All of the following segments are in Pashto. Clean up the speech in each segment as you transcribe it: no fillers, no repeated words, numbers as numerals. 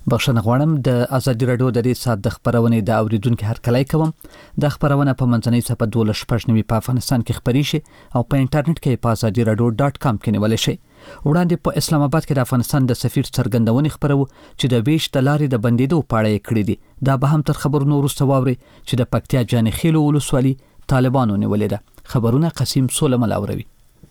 بخښنه غواړم د ازادي راډیو د دې سات د خبرونې د اوریدونکو هرکلی کوم. د خبرونه په منځنۍ صفحه 12 په افغانستان کې خبري شي او په انټرنیټ کې په azadiradio.com کې نیول شي. وړاندې په اسلام آباد کې د افغانستان د سفیر څرګندونې خبرو چې د ویش د لارې د بندیدو په اړه کړې دي. دا به هم تر خبرونو وروسته واوري چې د پکتیا جانخیل ولسوالۍ طالبانو نیولې ده. خبرونه قسیم سولمل اوروي.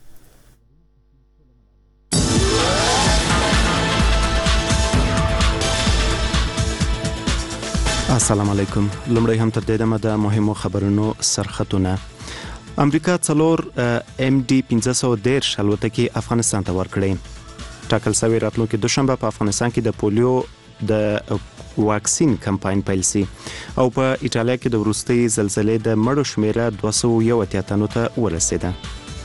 السلام علیکم. لمړی هم تر دې دمه د مهمو خبرونو سرخطونه. امریکا څلور MD-510 الوتکې افغانستان ته ورکړې. ټاکل شوی راتلونکي دوشنبه په افغانستان کې د پولیو د واکسین کمپاین پیل شي او په ایټالیا کې د وروستي زلزلې د مړو شمیره 281 تنو ته ورسېده.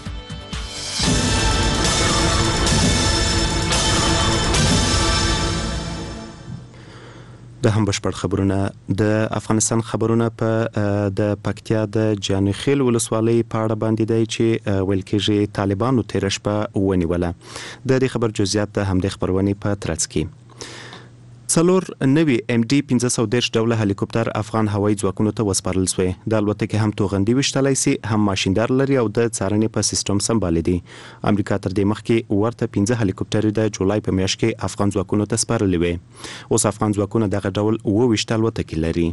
د هم بشپړ خبرونه. د افغانستان خبرونه په د پکتیا د جانخیل ولسوالۍ په اړه باندې دی چې ویل کېږي طالبانو تیر شپه ونیوله. د دې خبر جزئیات د همدې خبرونې په ترڅ کې. څلور نوي MD-510 ډوله هلیکوپټر افغان هوایي ځواکونو ته وسپارل شوی. د الوتکې هم توغندي وشتلای سي، هم ماشیندار لري او د څارنې په سیستم سمبال دي. امریکا تر دې مخکې ورته 15 هلیکوپټر د جولای په میاشت کې افغان ځواکونو ته سپارلې وي. اوس افغان ځواکونه دغه ډول 22 الوتکې لري.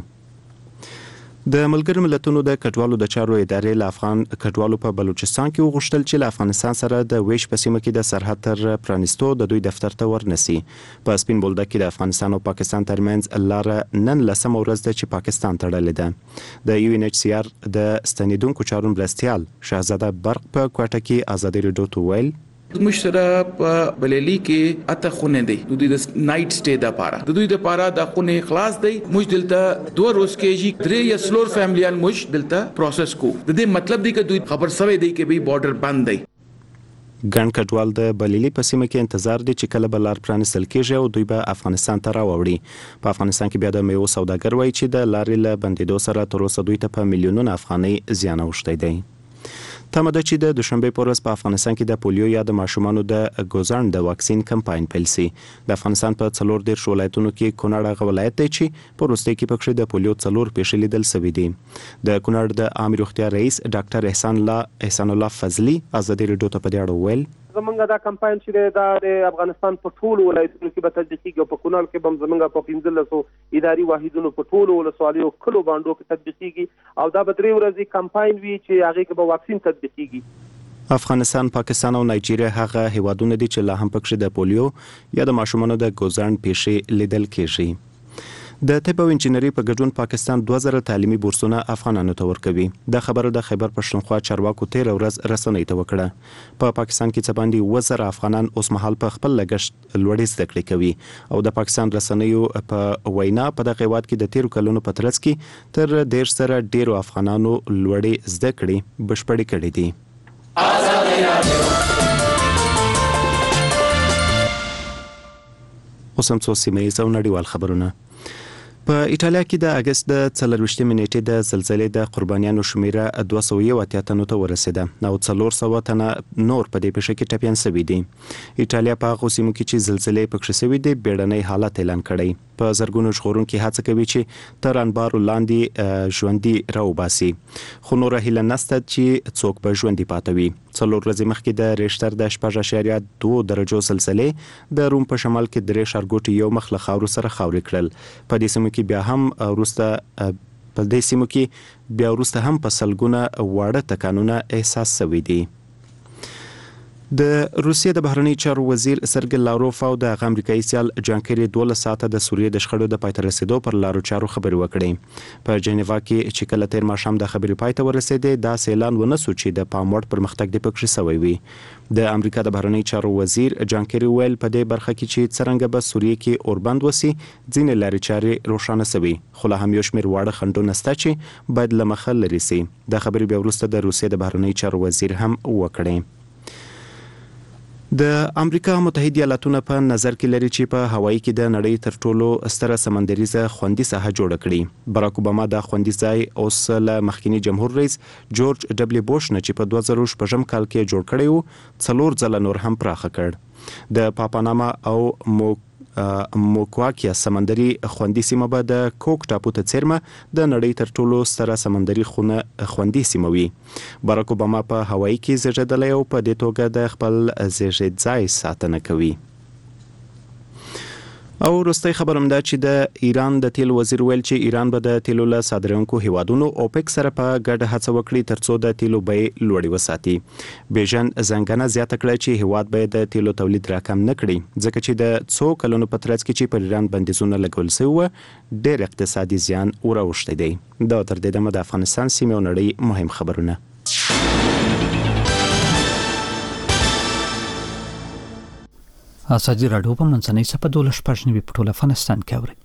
د ملګرو ملتونو د کډوالو د چارو ادارې له افغان کډوالو په بلوچستان کې وغوښتل چې له افغانستان سره د ویش په سیمه کې د سرحد تر پرانیستو د دوی دفتر ته ورنسي. په سپین بولدک کې د افغانستان او پاکستان ترمنځ لاره نن لسمه ورځ ده چې پاکستان تړلې ده. د UNHCR د ستنیدونکو چارو مرستیال شهزاده برق په کوټه کې ازادي راډیو ته ویل موږ سره په بلېلی کې اته خونه دی د دوی د نایټ سټې د پاره د دوی د پاره د خونه خلاص دی. موږ دلته 2 ورځې کې درې یا سلور فیملیان موږ دلته پروسس کو. د دې مطلب دی چې دوی خبر سوي دی چې به بارډر بند دی. ګڼ کډوال د بلېلی په سیمه کې انتظار دي چې کله به لار پرانیستل کېږي او دوی به افغانستان ته راوړي. په افغانستان کې بیا د میوو سوداګر وایي چې د لارې له بندیدو سره تر اوسه دوی ته په میلیونونو افغانۍ زیان اوښتی دی. تمه ده چې د دوشنبه په ورځ په افغانستان کې د پولیو یا د ماشومانو د ګوزان د واکسین کمپاین پیل شي. د افغانستان په 14 ولایتونو کې کونړ هغه ولایت دی چې په وروستي کې پکې د پولیو 4 پیښې لیدل شوې دي. د کونړ د عام روغتیا رئیس ډاکټر احسان الله فضلی ازادي راډیو ته په دې اړه ویل زمونږ دا کمپاین چې د افغانستان په ټولو ولایتونو کې به تطبیقیږي او په کونړ کې به زمونږ په 1500 اداري واحدونو په ټولو ولسوالیو کلو باندې کې تطبیقیږي او دا به 3 ورځې کمپاین وي چې هغه کې به واکسین تطبیقیږي. افغانستان، پاکستان او نایجیریا هغه هیوادونه دي چې لا هم پکې د پولیو یا د ماشومانو د ګوزان پیښې لیدل کېږي. د طب او انجینری په ګډون پاکستان 2000 تعلیمي بورسونه افغانانو ته ورکوي. د خبره د خیبر پښتونخوا چارواکو 13 ورځ رسنۍ ته وکړه. په پاکستان کې څه باندې 2000 افغانان اوس مهال په خپل لګښت لوړې زده کړې کوي او د پاکستان رسنیو په وینا په دغه هیواد کې د 13 کلونو په ترڅ کې تر 10 سره ډیرو افغانانو لوړې زده کړې بشپړې کړې دي. اوس هم څو سیمه ییز او نړیوال خبرونه. په ایټالیا کې د اگست د 24 نیټې د زلزلې د قربانیانو شمیره 281 تنو ته ورسېده او 400 تنه نور په دې پیښه کې ټپیان شوي دي. ایټالیا په هغو سیمو کې چې زلزلې پکې شوې دي بیړنی حالت اعلان کړی. په زرګونو ژغورونکي هڅه کوي چې تر انبارو لاندې ژوندي راوباسي، خو نور هیله نشته چې څوک به ژوندي پاتې وي. 4 ورځې مخکې د ریشتر د 4.2 درجو زلزلې د روم په شمال کې درې ښارګوټي یو مخ له خاورو سره خاورې کړل. په دې سیمو کې بیا هم وروسته هم په سلګونه واړه تکانونه احساس شوي دي. د روسیې د بهرنی چارو وزیر سرګی لاروف او د امریکایي سیال جان کری 12 ساعته د سوریې د شخړو د پای ته رسیدو پر لارو چارو خبرې وکړې. په جنیوا کې چې کله تیر ماښام د خبرې پای ته ورسېدې دا اعلان ونه سو چې د پام وړ پرمختګ د پکې شوی وي. د امریکا د بهرنی چارو وزیر جان کری ویل په دې برخه کې چې څنګه به سوریې کې اوربند وسی ځینې لارې چارې روښانه شوي، خو لا هم یو شمېر واړه خنډونه شته چې باید له مخه لرې شي. د خبرې بیا وروسته د روسیې د بهرنی چارو وزیر هم وکړي. د امریکا متحده ایالاتونه په نظر کې لري چې په هوایي کې د نړۍ تر ټولو ستره سمندریزه خوندي ساحه جوړه کړي. باراک اوباما د خوندي ځای اوس له مخکنی جمهور رئیس جورج ډبلیو بوش نه چې په 2014 کال کې جوړ کړی و 4 ځله نور هم پراخه کړ. د پاپاناما او موکواکیا سمندري خوندي سیمه به د کوک ټاپو ته څیرمه د نړۍ تر ټولو ستره سمندري خوندي سیمه وي. باراک اوباما په هوایي کې زیږیدلی او په دې توګه د خپل زیږید ځای ساتنه کوي. او وروستۍ خبر هم دا چې د ایران د تیل وزیر ویل چې ایران به د تیلو له صادرونکو هیوادونو اوپک سره په ګډه هڅه وکړي ترڅو د تیلو بیې لوړې وساتي. بیژن زنګنه زیاته کړه چې هیواد به د تیلو تولید راکم نه کړي ځکه چې د څو کلونو په ترڅ کې چې پر ایران بندیزونه لګول شوي وو ډېر اقتصادي زیان وراوښتی دی. دا تر دې دمه د افغانستان سیمې او نړۍ مهم خبرونه. ازادي راډیو په منځنۍ سپه 12 په ټول افغانستان کې اوري.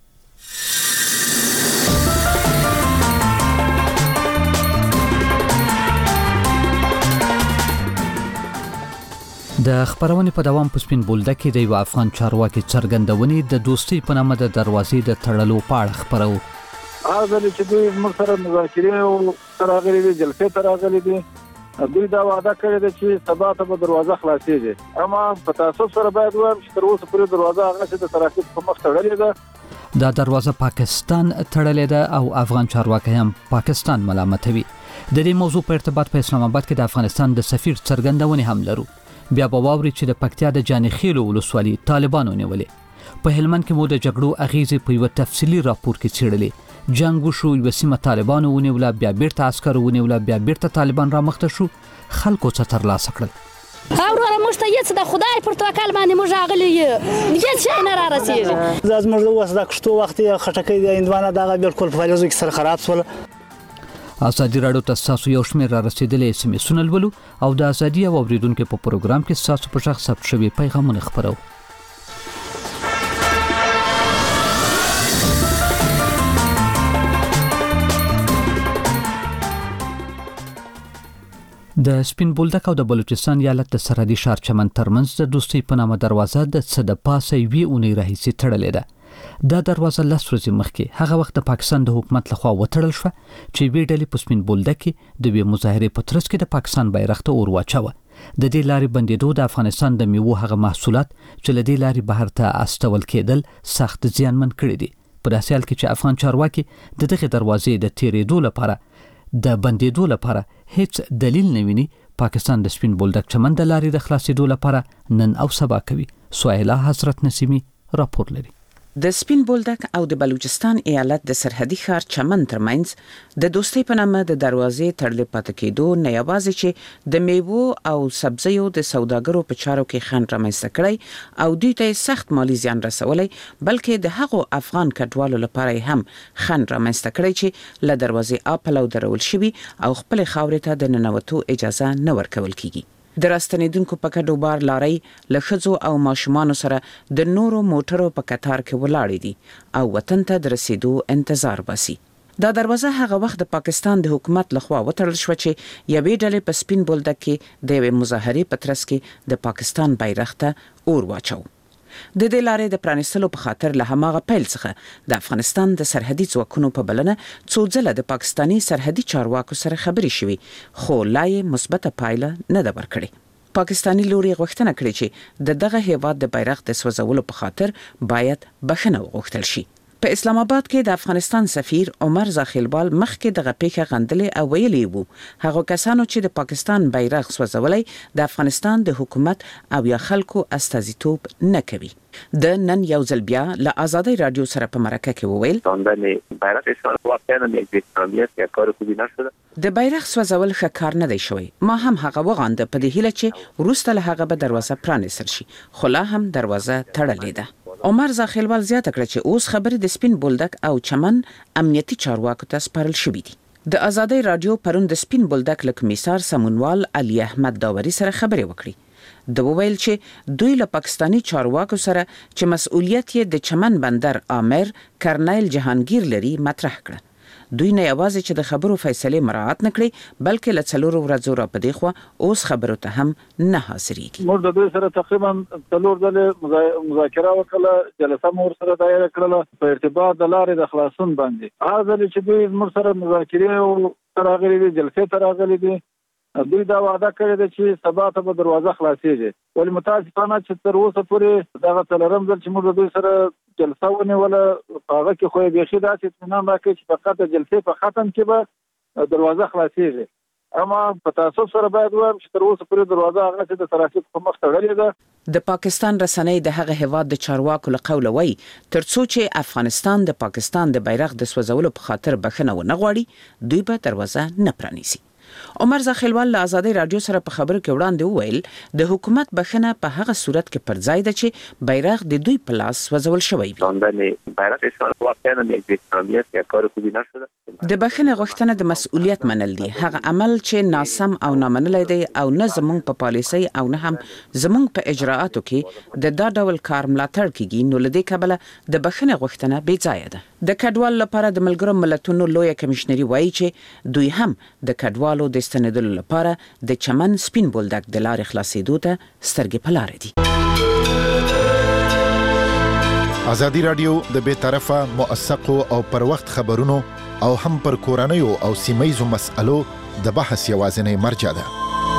د خبرونې په دوام په سپین بولده کې د یو افغان چارواکي څرګندونې د دوستۍ په نامه د دروازې د تړلو په اړه خبرو. هغه چې دوی موږ سره مذاکرې او تراغلي دي جلسې تراغلي دي دوی دا وعده کړې ده چې سبا ته به دروازه خلاصېږي. اما په تاسو سره باید وایم چې تر اوسه پورې دروازه هغه چې د ترافیک په مخ تړلې ده. دا دروازه پاکستان تړلې ده او افغان چارواکي هم پاکستان ملامتوي. د دې موضوع په ارتباط په اسلام آباد کې د افغانستان د سفیر څرګندونې هم لرو. بیا به واوري چې د پکتیا د جانخیل ولسوالۍ طالبانو نیولې. په هلمند کې مو د جګړو اغیزې په یو تفصیلي راپور کې څېړلې. جنگ وشو یو سیمه طالبانو ونیوله بیا بیرته عسکر ونیوله بیا بیرته طالبان را مخته شو خلکو څه ترلاسه کړل. اوره موږ ته هیڅ د خدای پر توکل باندې موږ راغلي یو هیڅ شي نه را رسیږي. زاز موږ اوس د کښتو وخت خټکۍ د اندوانه دغه بالکل په فلزو کې سره خراب شول. ازادي راډیو ته تاسو یو شمېر را رسیدلې اس ام اس ولولو او د ازادي او اوریدونکو په پروګرام کې تاسو په شخص ثبت شوی پیغامونه خبرو. د سپین بولدک او د بلوچستان ایالت د سرحدي ښار چمن ترمنځ د دوستۍ په نامه دروازه د څه د پاسه یوې اونۍ راهیسې تړلې ده. دا دروازه 10 ورځې مخکې هغه وخت د پاکستان د حکومت لخوا وتړل شوه چې یوې ډلې په سپین بولدک کې د یوې مظاهرې په ترڅ کې د پاکستان بیرغ ته اور واچوه. د دې لارې بندېدو د افغانستان د میوو هغه محصولات چې له دې لارې بهر ته استول کېدل سخت زیانمن کړي دي. په داسې حال کې چې افغان چارواکي د دغې دروازې د تیرېدو لپاره د بندېدو لپاره هیڅ دلیل نه ویني، پاکستان د سپین بولدک چمن د لارې د خلاصېدو لپاره نن او سبا کوي. سهیلا حضرت نسیمی راپور لري. د سپین بولدک او د بلوچستان ایالت د سرحدي ښار چمن ترمنځ د دوستۍ په نامه د دروازې تړلې پاتې کېدو نه یوازې چې د میوو او سبزیو د سوداګرو په چارو کې خنډ رامنځته کړی او دوی ته سخت مالی زیان رسولی، بلکې د هغو افغان کډوالو لپاره هم خنډ رامنځته کړی چې له دروازې اپلو درول شوي او خپل خاورې ته د ننوتو اجازه نه ورکول کیږي. د راستنیدونکو په کډو بار لارۍ له ښځو او ماشومانو سره د نورو موټرو په کتار کې ولاړې دي او وطن ته د رسیدو انتظار باسي. دا دروازه هغه وخت د پاکستان د حکومت لخوا وتړل شو چې یوې ډلې په سپین بولدک کې د یوې مظاهرې په ترڅ کې د پاکستان بیرغ ته اور واچو. د دې لارې د پرانیستلو په خاطر له هماغه پیل څخه د افغانستان د سرحدي ځواکونو په بلنه څو ځله د پاکستاني سرحدي چارواکو سره خبرې شوې، خو لا یې مثبته پایله نه ده ورکړې. پاکستاني لوري غوښتنه کړې چې د دغه هیواد د بیرغ د سوځولو په خاطر باید بخښنه وغوښتل شي. په اسلام آباد کې د افغانستان سفیر عمر زاخیلبال مخکې دغه پیښه غندلې او ویلي وو هغه کسانو چې د پاکستان بیرغ سوځولای د افغانستان د حکومت او یا خلکو استازیتوب نه کوي. د نن یو ځل بیا له آزادۍ رادیو سره په مرکه کې وویل د بیرغ سوځول ښه کار نه دی شوی. ما هم هغه وغانده په دې هیله چې وروسته له هغه به دروازه پرانیستل شي، خو لا هم دروازه تړلې ده. عمر زاخیلوال زیاته کړه چې اوس خبرې د سپین بولدک او چمن امنیتي چارواکو ته سپارل شوې دي. د آزادۍ رادیو پرون د سپین بولدک له کمیسار سمونوال علي احمد داوري سره خبرې وکړې. د وویل چې دوی له پاکستاني چارواکو سره چې مسؤلیت یې د چمن بندر آمر کرنیل جهانگیر لري مطرح کړه. دوی نه یوازې چې د خبرو فیصله مراعات نکړي، بلکې له څلورو ورځو را پدې خو اوس خبرو ته هم نه حاضرېږي. موږ د دوی سره تقریبا څلور ځله مذاکره وکړه، جلسه مو سره دایره کړله په ارتباط د لارې د خلاصون باندې. هغه ځل چې دوی موږ سره مذاکره او تراغلي دي، جلسه تراغلي دي، دوی دا وعده کړې ده چې سبا ته به دروازه خلاصېږي. ولې متاسفانه چې تر اوسه پورې دغه څلورم ځل چې موږ د دوی سره جلسه ونیوله په هغه کې خو یې بیخي داسې اطمینان راکړی چې فقط د جلسې په ختم کې به دروازه خلاصېږي. اما په تاسف سره باید ووایم چې تر اوسه پورې دروازه هغه چې د ترافیک په مخ تړلې ده. د پاکستان رسنۍ د هغه هیواد د چارواکو له قوله وایي ترڅو چې افغانستان د پاکستان د بیرغ د سوځولو په خاطر بخښنه ونه غواړي دوی به دروازه نه پرانیسي. عمر زخیلوال له آزادۍ رادیو سره په خبرو کې وړاندې وویل د حکومت بخښنه په هغه صورت کې پر ځای ده چې بیرغ د دوی په لاس وځول شوی وي. د بخښنې غوښتنه د مسؤلیت منل دي، هغه عمل چې ناسم او نامنلای دی او نه زموږ په پالیسۍ او نه هم زموږ په اجراءاتو کې د دا ډول کار ملاتړ کیږي، نو له دې کبله د بخښنې غوښتنه بې ځایه ده. د کډوالو لپاره د ملګرو ملتونو لویه کمشنري وایي چې دوی هم د کډوالو د ستنېدلو لپاره د چمن سپین بولدک د لارې خلاصېدو ته سترګې په لاره دي. ازادي رادیو د بې طرفه موثقو او پر وخت خبرونو او هم پر کورنیو او سیمه‌یزو مسألو د بحث یوازینی مرجع ده.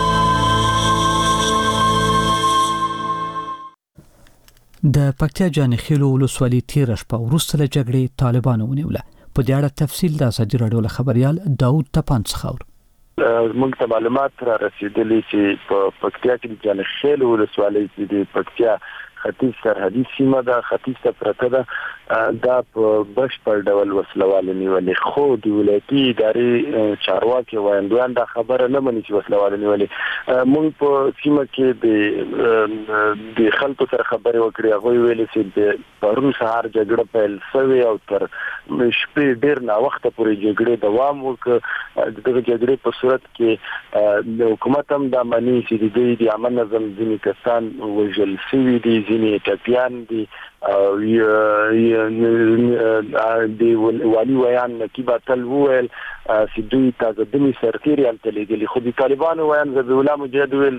د پکتیا جانخیلو ولسوالۍ تیره شپه وروسته له جګړې طالبانو ونیوله. په دې اړه تفصیل د ازادي رادیو له خبريال داود تپان څخه اورو. موږ ته معلومات را رسیدلي چې په پکتیا کې د جانخیلو ولسوالۍ د پکتیا ختیځ سرحدي سیمه ده، ختیځ ته پرته ده، دا په بشپړ ډول وسلواله نیولې. خو د ولایتي ادارې چارواکي وایندویان دا خبره نه مني چې وسلواله نیولې. موږ په سیمه کې د خلکو سره خبرې وکړې، هغوی ویلي چې د پرون سهار جګړه پیل شوې او تر شپې ډېر ناوخته پورې جګړې دوام وکړ. دغه جګړې په صورت کې د حکومت هم دا مني چې د دوی د عامه نظم ځینې کسان وژل شوي دي، ځینې ټپیان دي. د والي ویان نقیب اتل وویل چې دوی تازه دمي سرتیري هلته لېږلي، خو د طالبانو ویان ذبیح الله مجاهد ویل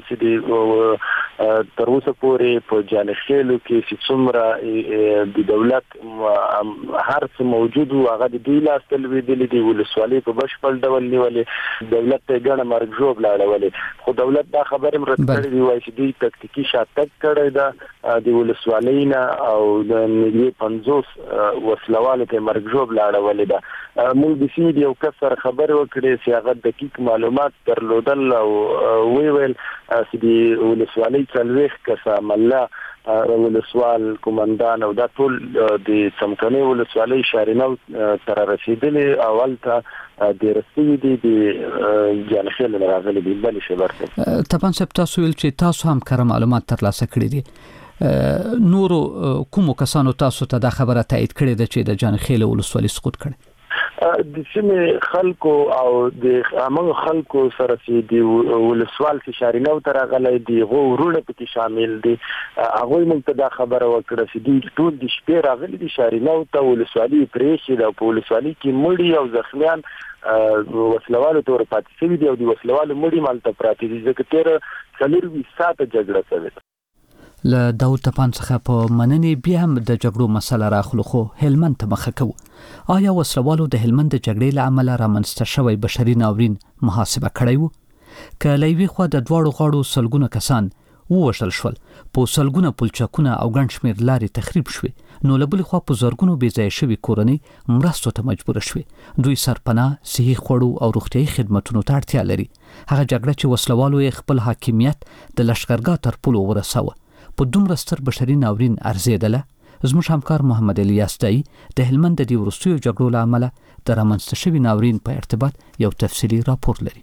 چې تر اوسه پورې په جانخیلو کې چې څومره د دولت هر څه موجود و هغه د دوی لاس ته لوېدلي دي. ولسوالۍ په بشپړ ډول نیولې، دولت ته یې ګڼه مرګ ژوبله اړولې. خو دولت دا خبرې هم رد کړې دي، وایي چې دوی تکتیکي شاتګ کړی ده د ولسوالۍ نه او د نږدې 50 وسلوالو ته مرګ ژوبله اړولې ده. موږ د سیمې د یو کس سره خبرې وکړې چې هغه دقیق معلومات درلودل او ویل چې د ولسوالۍ 40 کسه مله ولسوال کومندان او دا ټول د څمکنۍ ولسوالۍ شارینو تر رسیدلې اول ته د رسېدي دي د جانخیل راغلي دي. بل شي برته طبعا سب تاسو ویل چې تاسو هم کار معلومات ترلاسه کړی دي. نورو کومو کسانو تاسو ته دا خبره تایید کړې ده چې د جانخیل ولسوالۍ سقوط کړي؟ د سیمې خلکو او د هغه خلکو سره چې د ولسوال کې شارینو تر غلې دی غو ورونه پکې شامل دي. هغه موږ ته دا خبره وکړه چې د ټول د شپې راغلي دي شارینو ته ولسوالۍ پرېښې ده، په ولسوالۍ کې مړي او زخمیان وسلوالو تور پاتې شوي دي او د وسلوالو مړي مالته پراته دي، ځکه تیر 4 ساعته جګړه شوې ده. له داود تپان څخه په مننې بیا هم د جګړو مسله راخلو، خو هلمند ته مخه کوو. آیا وسلوالو د هلمند د جګړې له امله رامنځته شوی بشري ناورین محاسبه کړی و؟ که له یوې خوا د دواړو غاړو سلګونه کسان ووژل شول، په سلګونه پلچکونه او ګڼ شمېر لارې تخریب شوې، نو له بلې خوا په زرګونو بې ځایه شوي کورنۍ مرستو ته مجبوره شوې. دوی سرپناه، صحي خوړو او روغتیایي خدمتونو ته اړتیا لري. هغه جګړه چې وسلوالو یې خپل حاکمیت د لښکرګاه تر پولو ورساوه په دومره ستر بشري ناورین ارزیدله. زموږ همکار محمد الیاس دای د هلمند د دې وروستیو جګړو له امله د رامنځته شوي ناورین په ارتباط یو تفصیلي راپور لري.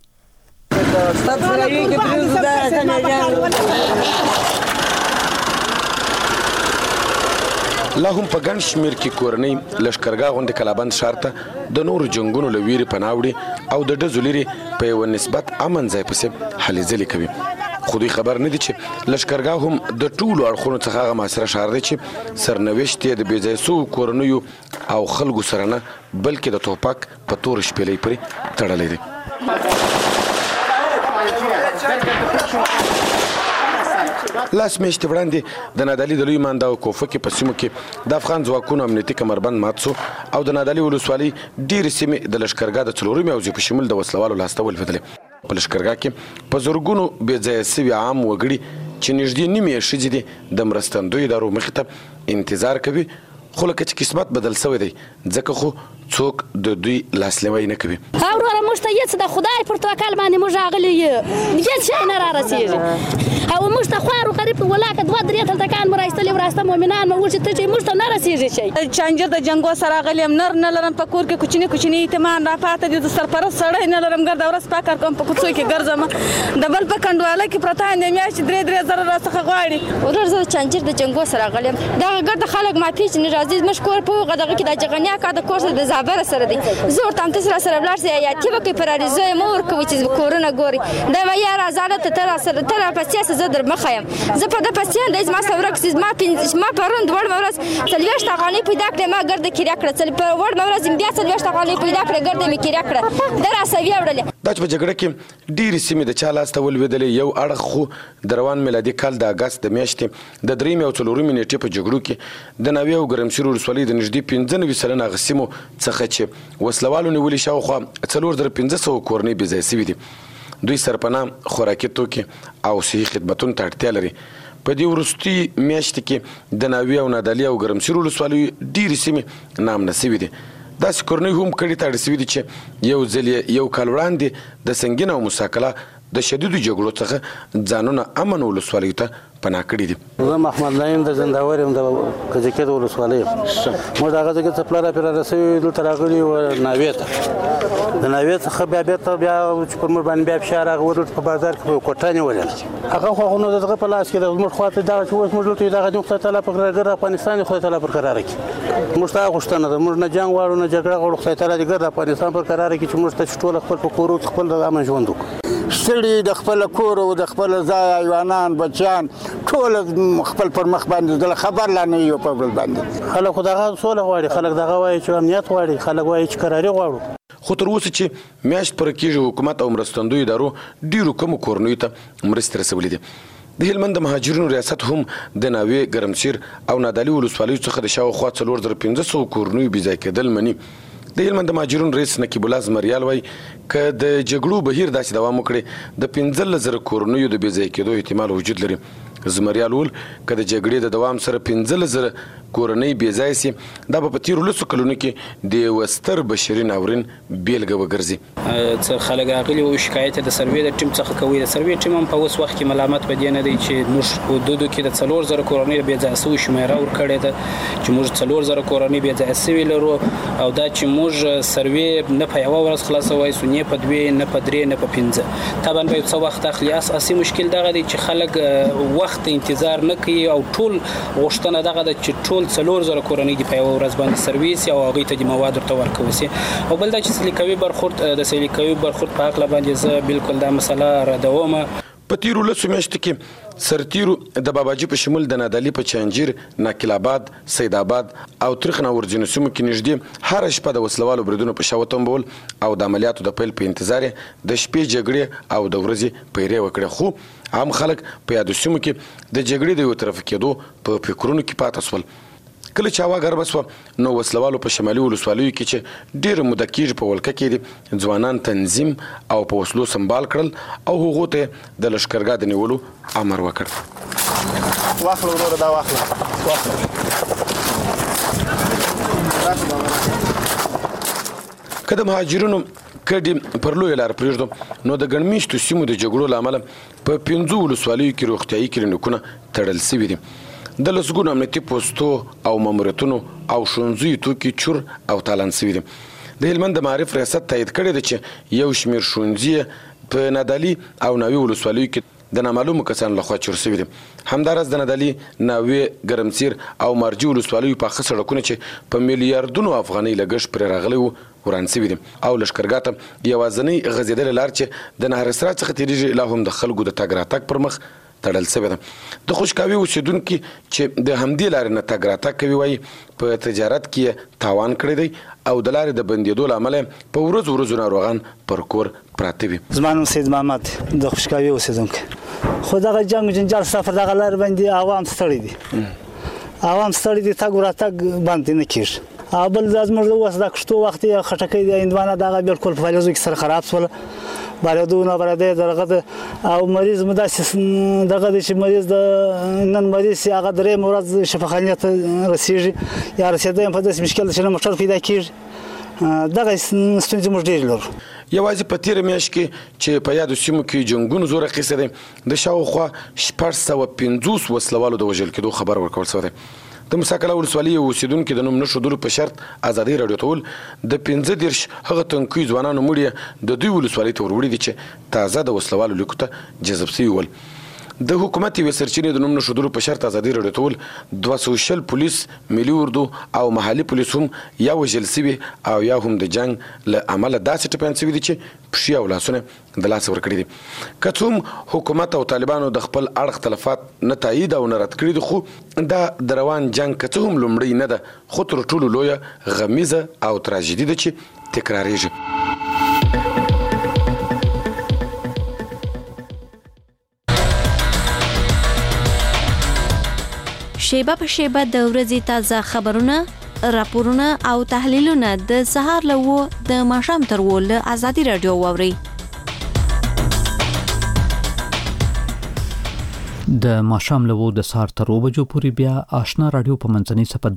لا هم په ګڼ شمېر کې کورنۍ لښکرګاه غوندې کلابند ښار ته د نورو جنګونو له ویرې پناه وړي او د ډزو لرې په یوه نسبت امن ځای پسې هلې ځلې کوي. خو دوی خبر نه دي چې لښکرګاه هم د ټولو اړخونو څخه هغه محاصره ښار دی چې سرنوشت یې د بې ځایه شوو کورنیو او خلکو سره نه بلکې د توپک په تور شپېلۍ پورې تړلی دی. لاس میاشتې وړاندې د نادعلي د لوی مانده او کوفه کې په سیمو کې د افغان ځواکونو امنیتي کمربند مات سو او د نادعلي ولسوالۍ ډېرې سیمې د لښکرګاه د 4 حوزې په شمول د وسلوالو لاسته ولوېدلې. په لشکرګاه کې په زرګونو بې ځایه سوي عام وګړي چې نږدې نیمې ښځې دي د مرستندویو ادارو مخې ته انتظار کوي، خو لکه چې قسمت بدل شوی دی ځکه خو څوک د دوی لاسلیوی نه کوي. وروره موږ ته هېڅ د خدای پر توکل باندې موږ راغلي یو هېڅ شی نه رارسېږي او موږ ته خوارو غریب ولاکه 2-3 تلتکان مو رایستلي وراسته مؤمنان مو ول چې ته چې موږ ته نه رسېږي شی. چانجر د جنګو سره راغلی یم، نر نه لرم، په کور کې کوچني یتیمان راپاته دي، د سرپرست سړی نه لرم، ګرده ورځ پا کار کوم، په کوڅو کې ګرځم، د بل په کنډواله کې پرته یم، د میاشتې 3 زره راڅخه غواړي. ورور زه چانجر د جنګو سره راغلی یم، دغه ګرده خلک ماتې چې نه راځي، زموږ کور په هغه دغه کې د جغنیا کا د کور سره د زابره سره دی، زه ورته همداسې راسره ولاړ سئ حیاتي وکړئ په راریزو یې مه ورکوئ چې کورونه ګورئ. دا به یا راځه ته راسره ته راپسې سه، زه در مخه یم، زه په ده پسې یم، دی زما سره ورک سي، زما پرون وړمه ورځ 40 افغانۍ پیدا کړې، ما ګرده کریا کړه، وړمه ورځ بیا 40 افغانۍ پیدا کړې، ګرده مې کریا کړه، ده راسه ویوړلې. دا چې په جګړه کې ډېرې سیمې د چا لاس ته ولوېدلې، یو اړخ خو د روان میلادي کال د اګست د میاشتې د 3 او 4 نیټې په جګړو کې د ناوې او ګرمسیر ولسوالۍ د نږدې 95 سلنه هغه سیمو څخه چې وسلوالو نیولې شاوخوا 4500 کورنۍ بې ځایه سوي دي. دوی سرپناه، خوراکي توکي او صحي خدمتونو ته اړتیا لري. په دې وروستي میاشتې کې د ناوې او نادعلي او ګرمسیر ولسوالیو ډېرې سیمې نامنه سوي دي. داسې کورنۍ هم کډې ته اړ سوي دي چې یو ځل یو کال وړاندې د سنګین او مساکله د شدیدو جګړو څخه ځانونه امن ولسوالیو ته پناه کړي دي. زه محمد نعیم د زنداور یم، د کجکي د ولسوالۍ یم. موږ د هغه ځای څخه پلاره پیره رسوي دلته راغلي وو ناوې ته، د ناوې څخه بیا چې پر موږ باندې بیا فشار راغی، دلته په بازار کې په کوټه نیولې، هغه خو نو دغه په لاس کې د زموږ خواته دغه چې اوس موږ دلته دغه د خدای تعالی په قرار افغانستان خدای تعالی پر قرار کړي. موږ ته غوښتنه ده، موږ نه جنګ غواړو نه جګړه غواړو، خدای تعالی دې ګرد افغانستان پر قرار کړي چې موږ ته ټول خپل په کورو کې خپل د امن ژوند وکړو. ستړي د خپل کور او د خپل ځای حیوانان بچیان ټول خپل پر مخ باندې د خبر لا نه یو په بل باندې. خلک خو دغه سوله غواړي، خلک دغه وایي چې امنیت غواړي، خلک وایي چې قراري غواړو. خو تر اوسه چې میاشت پر کېږي حکومت او مرستندویو ادارو ډېرو کمو کورنیو ته مرستې رسولې دي. د هلمند د مهاجرینو ریاست هم د ناوې، ګرمسیر او نادعلي ولسوالیو څخه د شاوخوا 4500 کورنیو بې ځای کېدل مني. د هلمند د مهاجرینو رئیس نقیب الله زمریال وایي که د جګړو بهیر داسې دوام وکړي د 15,000 کورنیو د بې ځای کېدو احتمال وجود لري. زمریال وویل که د جګړې د دوام سره 15,000 کورنۍ بې ځای سي، دا به په تېرو 10 کلونو کې د یوه ستر بشري ناورین بیلګه وګرځي. څه خلک راغلي وو شکایت د سروې د ټیم څخه کوي. د سروې ټیم هم په اوس وخت کې ملامت په دې نه دی چې موږ په حدودو کې د 4,000 کورنۍ بې ځایه سوي شمېره ورکړې ده، چې موږ 4,000 کورنۍ بې ځایه سوي لرو، او دا چې موږ سروې نه په یوه ورځ خلاصوای سو، نه په 2 نه په 3 نه په 5 طبعا به څه وخت اخلي. اساسي مشکل دغه دی چې خلک وخت انتظار نه کوي او ټول غوښتنه دغه ده چې ټول 4,000 کورنۍ د په یوه ورځ باندې سرویس او هغوی ته د مواد ورته ورکول سي. او بل دا چې سلیقوي برخورد په هکله باندې زه بالکل دا مسله ردوم. په تیرو 10 میاشتو کې سرتیرو د باباجي په شمول د نادعلي په چانجیر، ناکل آباد، سید آباد او ترخنا ورځینو سیمو کې نږدې هره شپه د وسلوالو بریدونو په شا وتمبول او د عملیاتو د پیل په انتظار د شپې جګړې او د ورځې پیرې وکړې. خو عام خلک په یادو سیمو کې د جګړې د یو طرف کېدو په فکرونو کې پاتې شول. کله چې هوا ګرمه شوه نو وسلوالو په شمالي ولسوالیو کې چې ډېره موده کېږي په ولکه کې دي ځوانان تنظیم او په وسلو سنبال کړل او هغو ته د لښکرګاه د نیولو امر وکړ. واخله وروره دا واخله. که د مهاجرینو کډې پر لویه لار پرېږدو نو د ګڼ میشتو سیمو د جګړو له امله په 5 ولسوالیو کې روغتیایي کلینیکونه تړل سوي دي. د لسګونو امنیتي پوستو او ماموریتونو او ښوونځیو توکي چور او تالان سوي دي. د هلمند د معارف ریاست تایید کړی ده چې یو شمېر ښوونځي په نادعلي او ناوې ولسوالیو کې د نامعلومو کسانو لخوا چور سوي دي. همداراز د نادعلي، ناوې، ګرمسیر او مارجې ولسوالیو پاخه سړکونه چې په میلیاردونو افغانۍ لګښت پرې راغلی وو وران سوي دي او لښکرګاه ته یوازینۍ غځېدلې لار چې د نهر اسرار څخه تېرېږي لا هم د خلکو د تګ راتګ پر مخ تړل سوې ده. د خوشکاوي اوسېدونکي چې د همدې لارې نه تګ راتګ کوي وایي په تجارت کې تاوان کړی دی او د لارې د بندېدو له امله په ورځو ناروغان پر کور پراته وي. زما نوم سید محمد د خوشکاوي اوسېدونکی. خو دغه جنګ جنجال سفر دغه لار باندې عوام ستړي دي. عوام ستړي دي تګ وراتګ باندې نه کیږي بل زموږ د وسه د کښتو وخت خټکۍ د هندوانه دغه بالکل په فلزو کې سره خراب شول باردونه برده درغه او مریض مداسس دغه چې مریض د نن مریض هغه درې مرض شفاخانه ته رسیږي یا رسیدای په داسې مشکل چې موټر پیدا کیږي دغه ستونزې موږ ډېر لرو یوازې په تیر میاشت کې چې په یادو سیمو کې جنگونو زور اخیسته دي د شاوخوا 450 وسلوالو د وژل کېدو خبر ورکول شوی دی د مساکله ولسوالۍ اوسیدونکو د نوم نشودلو په شرط ازادي رادیو ته ول د 15 هغه تنکي ځوانانو مړي د دوی ولسوالۍ ته وروړي دي چې تازه د وسلوالو لیکو ته جذب شوي ول د حکومت یو سرچینې د نوم نشودلو په شرط ازادي رادیو ته ول 200 پولیس ملي اردو او محلي پولیس هم یا وژل شوي او یا هم د جنگ له امله داسې ټپیان شوي دي چې پښې او لاسونه د لاس ورکړي دي که څوم حکومت او طالبانو د خپل اړخ تلفات نه تایید او نه رد کړي دي خو دا د روان جنگ که څه هم لومړی نه ده خو تر ټولو لویه غمیزه او تراژیدي ده چې تکراریږي شیبه په شیبه د ورځې تازه خبرونه راپورونه او تحلیلونه د سهار له د ماښام تر له ازادي رادیو واوري د ماښام له د سهار تر 2 بجو پورې بیا آشنا رادیو په منځنۍ صفه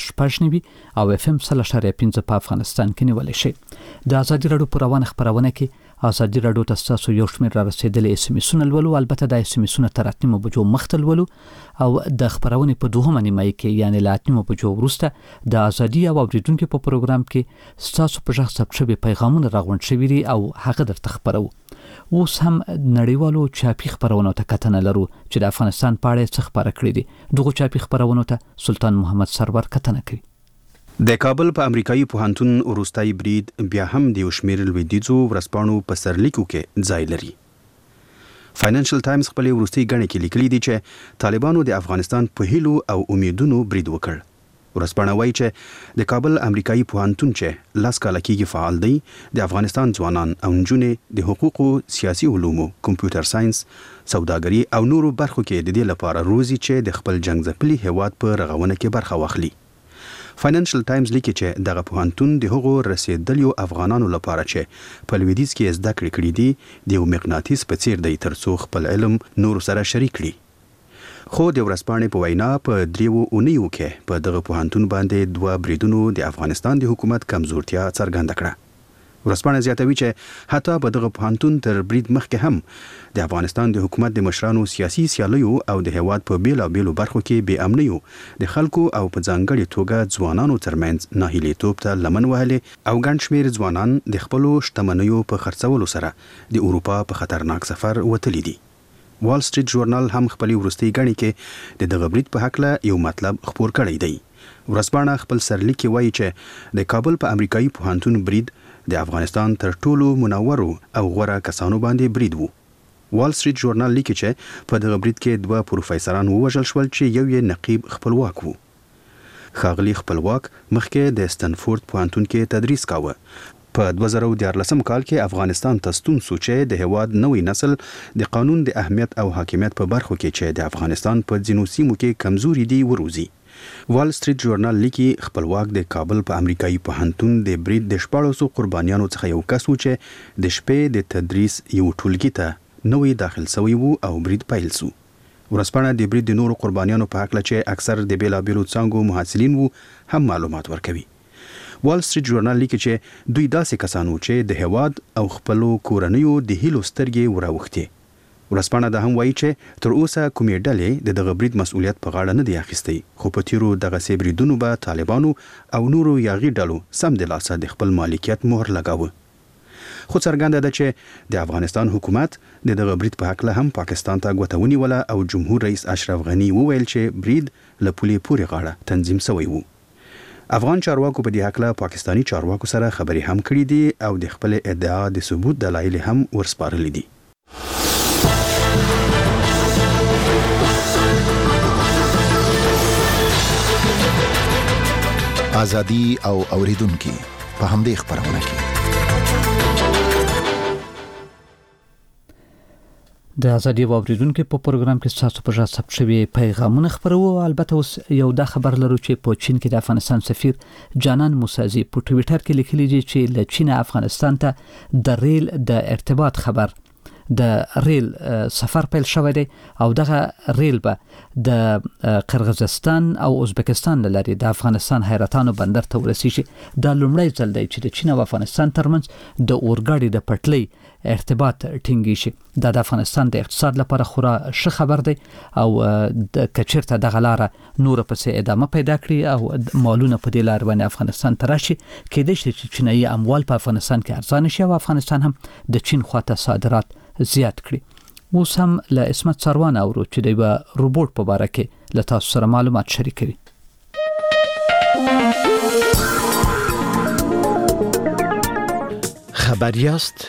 12.5 او FM 3.5 په افغانستان کې نیولې شي د ازادي رادیو پر روانه خبرونه کې ازادي رادیو تاسو یو شمېر را رسیدلې SMS ولولو البته د SMS تر 8 بجو مختل ولو او د خبرونه په دوهمه نیمه کې یعنی له 8 بجو وروسته د ازادي او اوریدونکو په پروګرام کې تاسو په ځخ ثبت شوی پیغامونه راغونډ شوی دي او هغه درته خبرو اوس هم نړیوالو چاپی خبرونو ته کتنه لرو چې د افغانستان په اړه څه خبره کړې دي دغه چاپی خبرونو ته سلطان محمد سرور کتنه کوي د کابل په امریکایي پوهنتون وروستای برید بیا هم د شمیر لویدیځو ورسپانو په سرلیکو کې ځای لري فاینانشل ټایمز خپل وروستي غنې کې لیکلي دي چې طالبانو د افغانستان په هیلو او امیدونو برید وکړ ورسپانه وایي چې د کابل امریکایي پوهنتون چې لاس کاله کېږي فعال دی د افغانستان ځوانان او نجونې د حقوقو سیاسي علومو کمپیوټر ساينس سوداګري او نورو برخو کې د دې لپاره روزي چې د خپل جنگ ځپلي هیواد په رغونه کې برخه واخلي فاینانشل ټایمز لیکي چې دغه پوهنتون د هغو رسیدلیو افغانانو لپاره چې په لویدیځ کې زده کړې کړې دي د یو مغناطیس په څیر دی ترڅو خپل علم نور سره شریک کړي خو د ورسپانې په وینا په دریو اونیو کې په دغه پوهنتون باندې 2 بریدونو د افغانستان د حکومت کمزورتیا څرګنده کړه ورسپانې زیاتوي چې حتی په دغه پوهنتون تر برید مخکې هم د افغانستان د حکومت د مشرانو سیاسي سیالیو او د هیواد په بیلابیلو برخو کې بې امنیو د خلکو او په ځانګړي توګه ځوانانو ترمنځ ناهیلیتوب ته لمن وهلې او ګڼ شمېر ځوانان د خپلو شتمنیو په خرڅولو سره د اروپا په خطرناک سفر وتلي دي وال سټریټ ژورنال هم خپل وروستي غني کې د دغه برید په حق له یو مطلب خبر کړی دی ورسپانه خپل سرلیک کې وایي چې د کابل په امریکایي پوهنتون برید د افغانستان تر ټولو منورو او غوره کسانو باندې برید وو وال سټریټ ژورنال لیکي چې په دغه برید کې 2 پروفیسوران ووژل شول چې یو یې نقیب خپلواک وو ښاغلي خپلواک مخکې د ستنفورد پوهنتون کې تدریس کاوه په 2014 کال کې افغانستان ته ستون شو چې د هواد نوې نسل د قانون د اهمیت او حاکمیت په برخو کې چې د افغانستان په ځینو سیمو کې کمزوري دي وروزي وال سټریټ ژورنال لیکي خپلواک د کابل په امریکایي پوهنتون د برید د 1400 قربانیانو څخه یو کس و چې د شپې د تدریس یو ټولګي ته نوې داخل شوی وو او برید پیل شو ورسپانه د برید د نورو قربانیانو په حق چې اکثر د بیلابیلو څنګهو محصلین وو هم معلومات ورکوي وال سټریټ ژورنال لیکي چې دوی داسې کسانو چې د هواد او خپلو کورنیو د هیلو سترګې وراوختي ورسپانه د هم وایي چې تر اوسه کومې ډلې د دغه برید مسؤلیت په غاړه نه دی اخیستی خو په تیرو دغه سي بریدونو به طالبانو او نورو یاغي ډلو سم د لاسه د خپل مالکیت مهر لګاوه خو څرګنده ده چې د افغانستان حکومت د دغه برید په حق له هم پاکستان ته غوښتنې ولا او جمهور رئیس اشرف غنی وویل چې برید له پولې پورې غاړه تنظیم شوی وو افغان چارواکو په دې حق له پاکستانی چارواکو سره خبري هم کړې دي او د خپل ادعا د ثبوت دلایل هم ورسپارلي دي ازادي او اوریدونکو په همدې خبرونه کې د ازادي واوریدونکو په پروګرام کې تاسو په ژبه ثبت شوی پیغامونه خبرو. البته اوس یو د خبر لرو چې په چین کې د افغانستان سفیر جانان موسازی په ټوئیټر کې لیکلي دي چې له چین افغانستان ته د ریل د ارتباط خبر د ریل سفر پیل شوی دی او دغه ریل به د قرغیزستان او ازبکستان لري د افغانستان حیرتانو بندر ته ورسیږي. دا لومړی ځل دی چې د چین او افغانستان ترمنځ د اورګاډي د پټلۍ ارتباط ټینګی شي. دا د افغانستان د اقتصاد لپاره خورا ښه خبر دی او د کچرته د غلاره نور پسې ادامه پیدا کړي او مالونه په دې لار باندې افغانستان ته راشي. کېدای شي چې چینایي اموال په افغانستان کې ارزانه شي او افغانستان هم د چین خواته صادرات زیات کړي. اوس هم له اسمت سروان اورو چې د روبوټ په اړه کې له تاسو سره معلومات شریکوي. خبریاست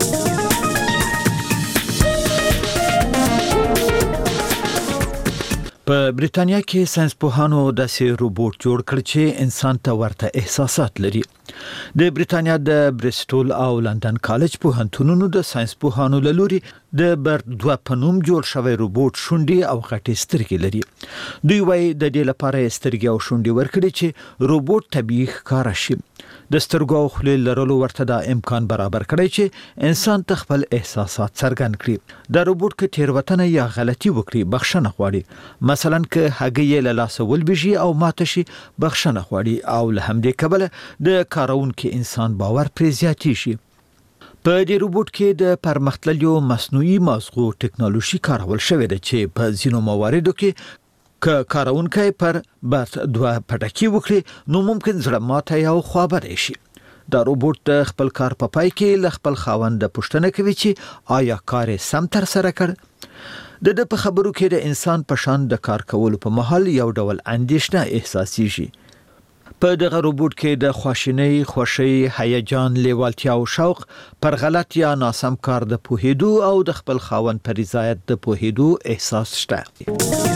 په بریتانیا کې ساينسپوهانو داسې روبوټ جوړ کړ چې انسان ته ورته احساسات لري. د بریتانیا د بریسټول او لندن کالج پوهنتونونو د ساينسپوهانو له لوري د بردوه پنوم جوړ شوی روبوټ شونډې او غټې سترګې لري. دوی وايي د دې لپاره سترګې او شونډې ورکړي چې روبوټ طبيعي ښکار شي. د سترګو او خولې لرلو ورته دا امکان برابر کړی چې انسان ته خپل احساسات څرګند کړي. دا روبوټ کې تیروتنه یا غلطي وکړي بخښنه غواړي. مثلا که هګۍ له لاس ولبېږي او ماته شي بخښنه غواړي او له همدې کبله د کارونکو انسان باور پرې زیاتی شي. په دې روبوټ کې د پرمختللو مصنوعي مغزو ټکنالوژي کارول شوې ده چې په ځینو مواردو کې که کارونکو پر بس دوه پټکی وکړي نو ممکن زړه ماته یا خوابره شي. دا روبوټ د خپل کار په پای کې ل خپل خاوند پوښتنه کوي چې آیا کار سم تر سره کړ. د په خبرو کې د انسان په شان د کار کولو په محل یو ډول اندېښنه احساسيږي. په دغه روبوټ کې د خواشینۍ، خوشي، هیجان، لیوالتیا او شوق پر غلط یا ناسم کار د پوهېدو او د خپل خاوند پر رضایت د پوهېدو احساس شته.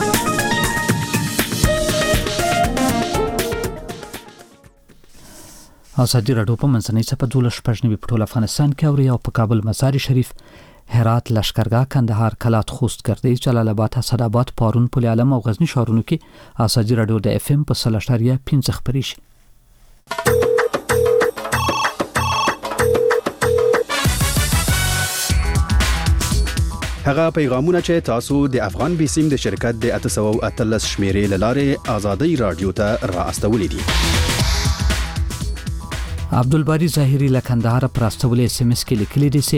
ازادي راډیو په منځنۍ صفحه 12 په ټول افغانستان کې اوري او په کابل، مزار شریف، هرات، لشکرګاه، کندهار، کلات، خوست، ګردیز، جلال آباد، اسداباد، پارون، پل علم او غزنی ښارونو کې ازادي راډیو د اف ام په 3.5 خبري شي. هغه پیغامونه چې تاسو د افغان بیسیم د شرکت د 813 شمیرې لاره ازادي راډیو ته راستولې دي. عبدالباری ظاهری له کندهار پر استولې اس ام اس کې لیکلي دي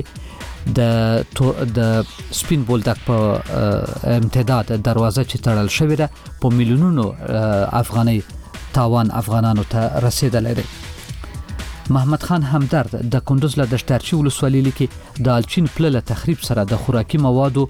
چې د سپین بولدک په امتداد دروازه چې تړل شوې ده په میلیونونو افغاني تاوان افغانانو ته رسیدلی دی. محمد خان همدرد د کندوز له دشترچی ولسوالۍ لیکي د الچین پله له تخریب سره د خوراکي موادو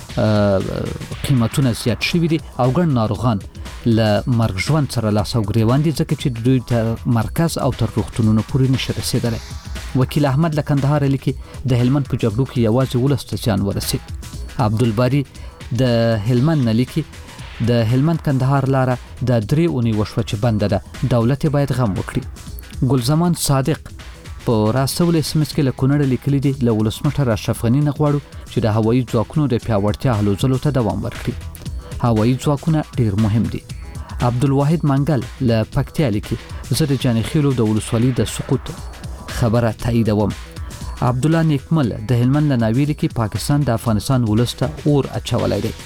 قیمتونه زیات شوي دي او ګڼ ناروغان له مرګ ژوند سره لاس او ګریوان دي ځکه چې دوی تر مرکز او تر روغتونونو پورې نشي رسیدلی. وکیل احمد له کندهار لیکي د هلمند په جګړو کې یوازې 12 زیان ورسید. عبدالباری د هلمند نه لیکي د هلمند کندهار لاره د 3 اونۍ وشوه چې بنده ده، دولت باید غم وکړي. ګلزمان صادق په راستول اس ام اس کې له کونړ لیکلي دي له ولسمشر اشرف غني نه غواړو چې د هوایي ځواکونو د پیاوړتیا هلو ځلو ته دوام ورکړي. هوایي ځواکونه ډیر مهم دي. عبدالواحد منګل له پکتیا لیکي زه د جانخیلو د ولسوالۍ د سقوط خبره تاییدوم. عبدالله نیکمل د هلمند له ناوی لیکي پاکستان د افغانستان ولسته اور اچولی دی.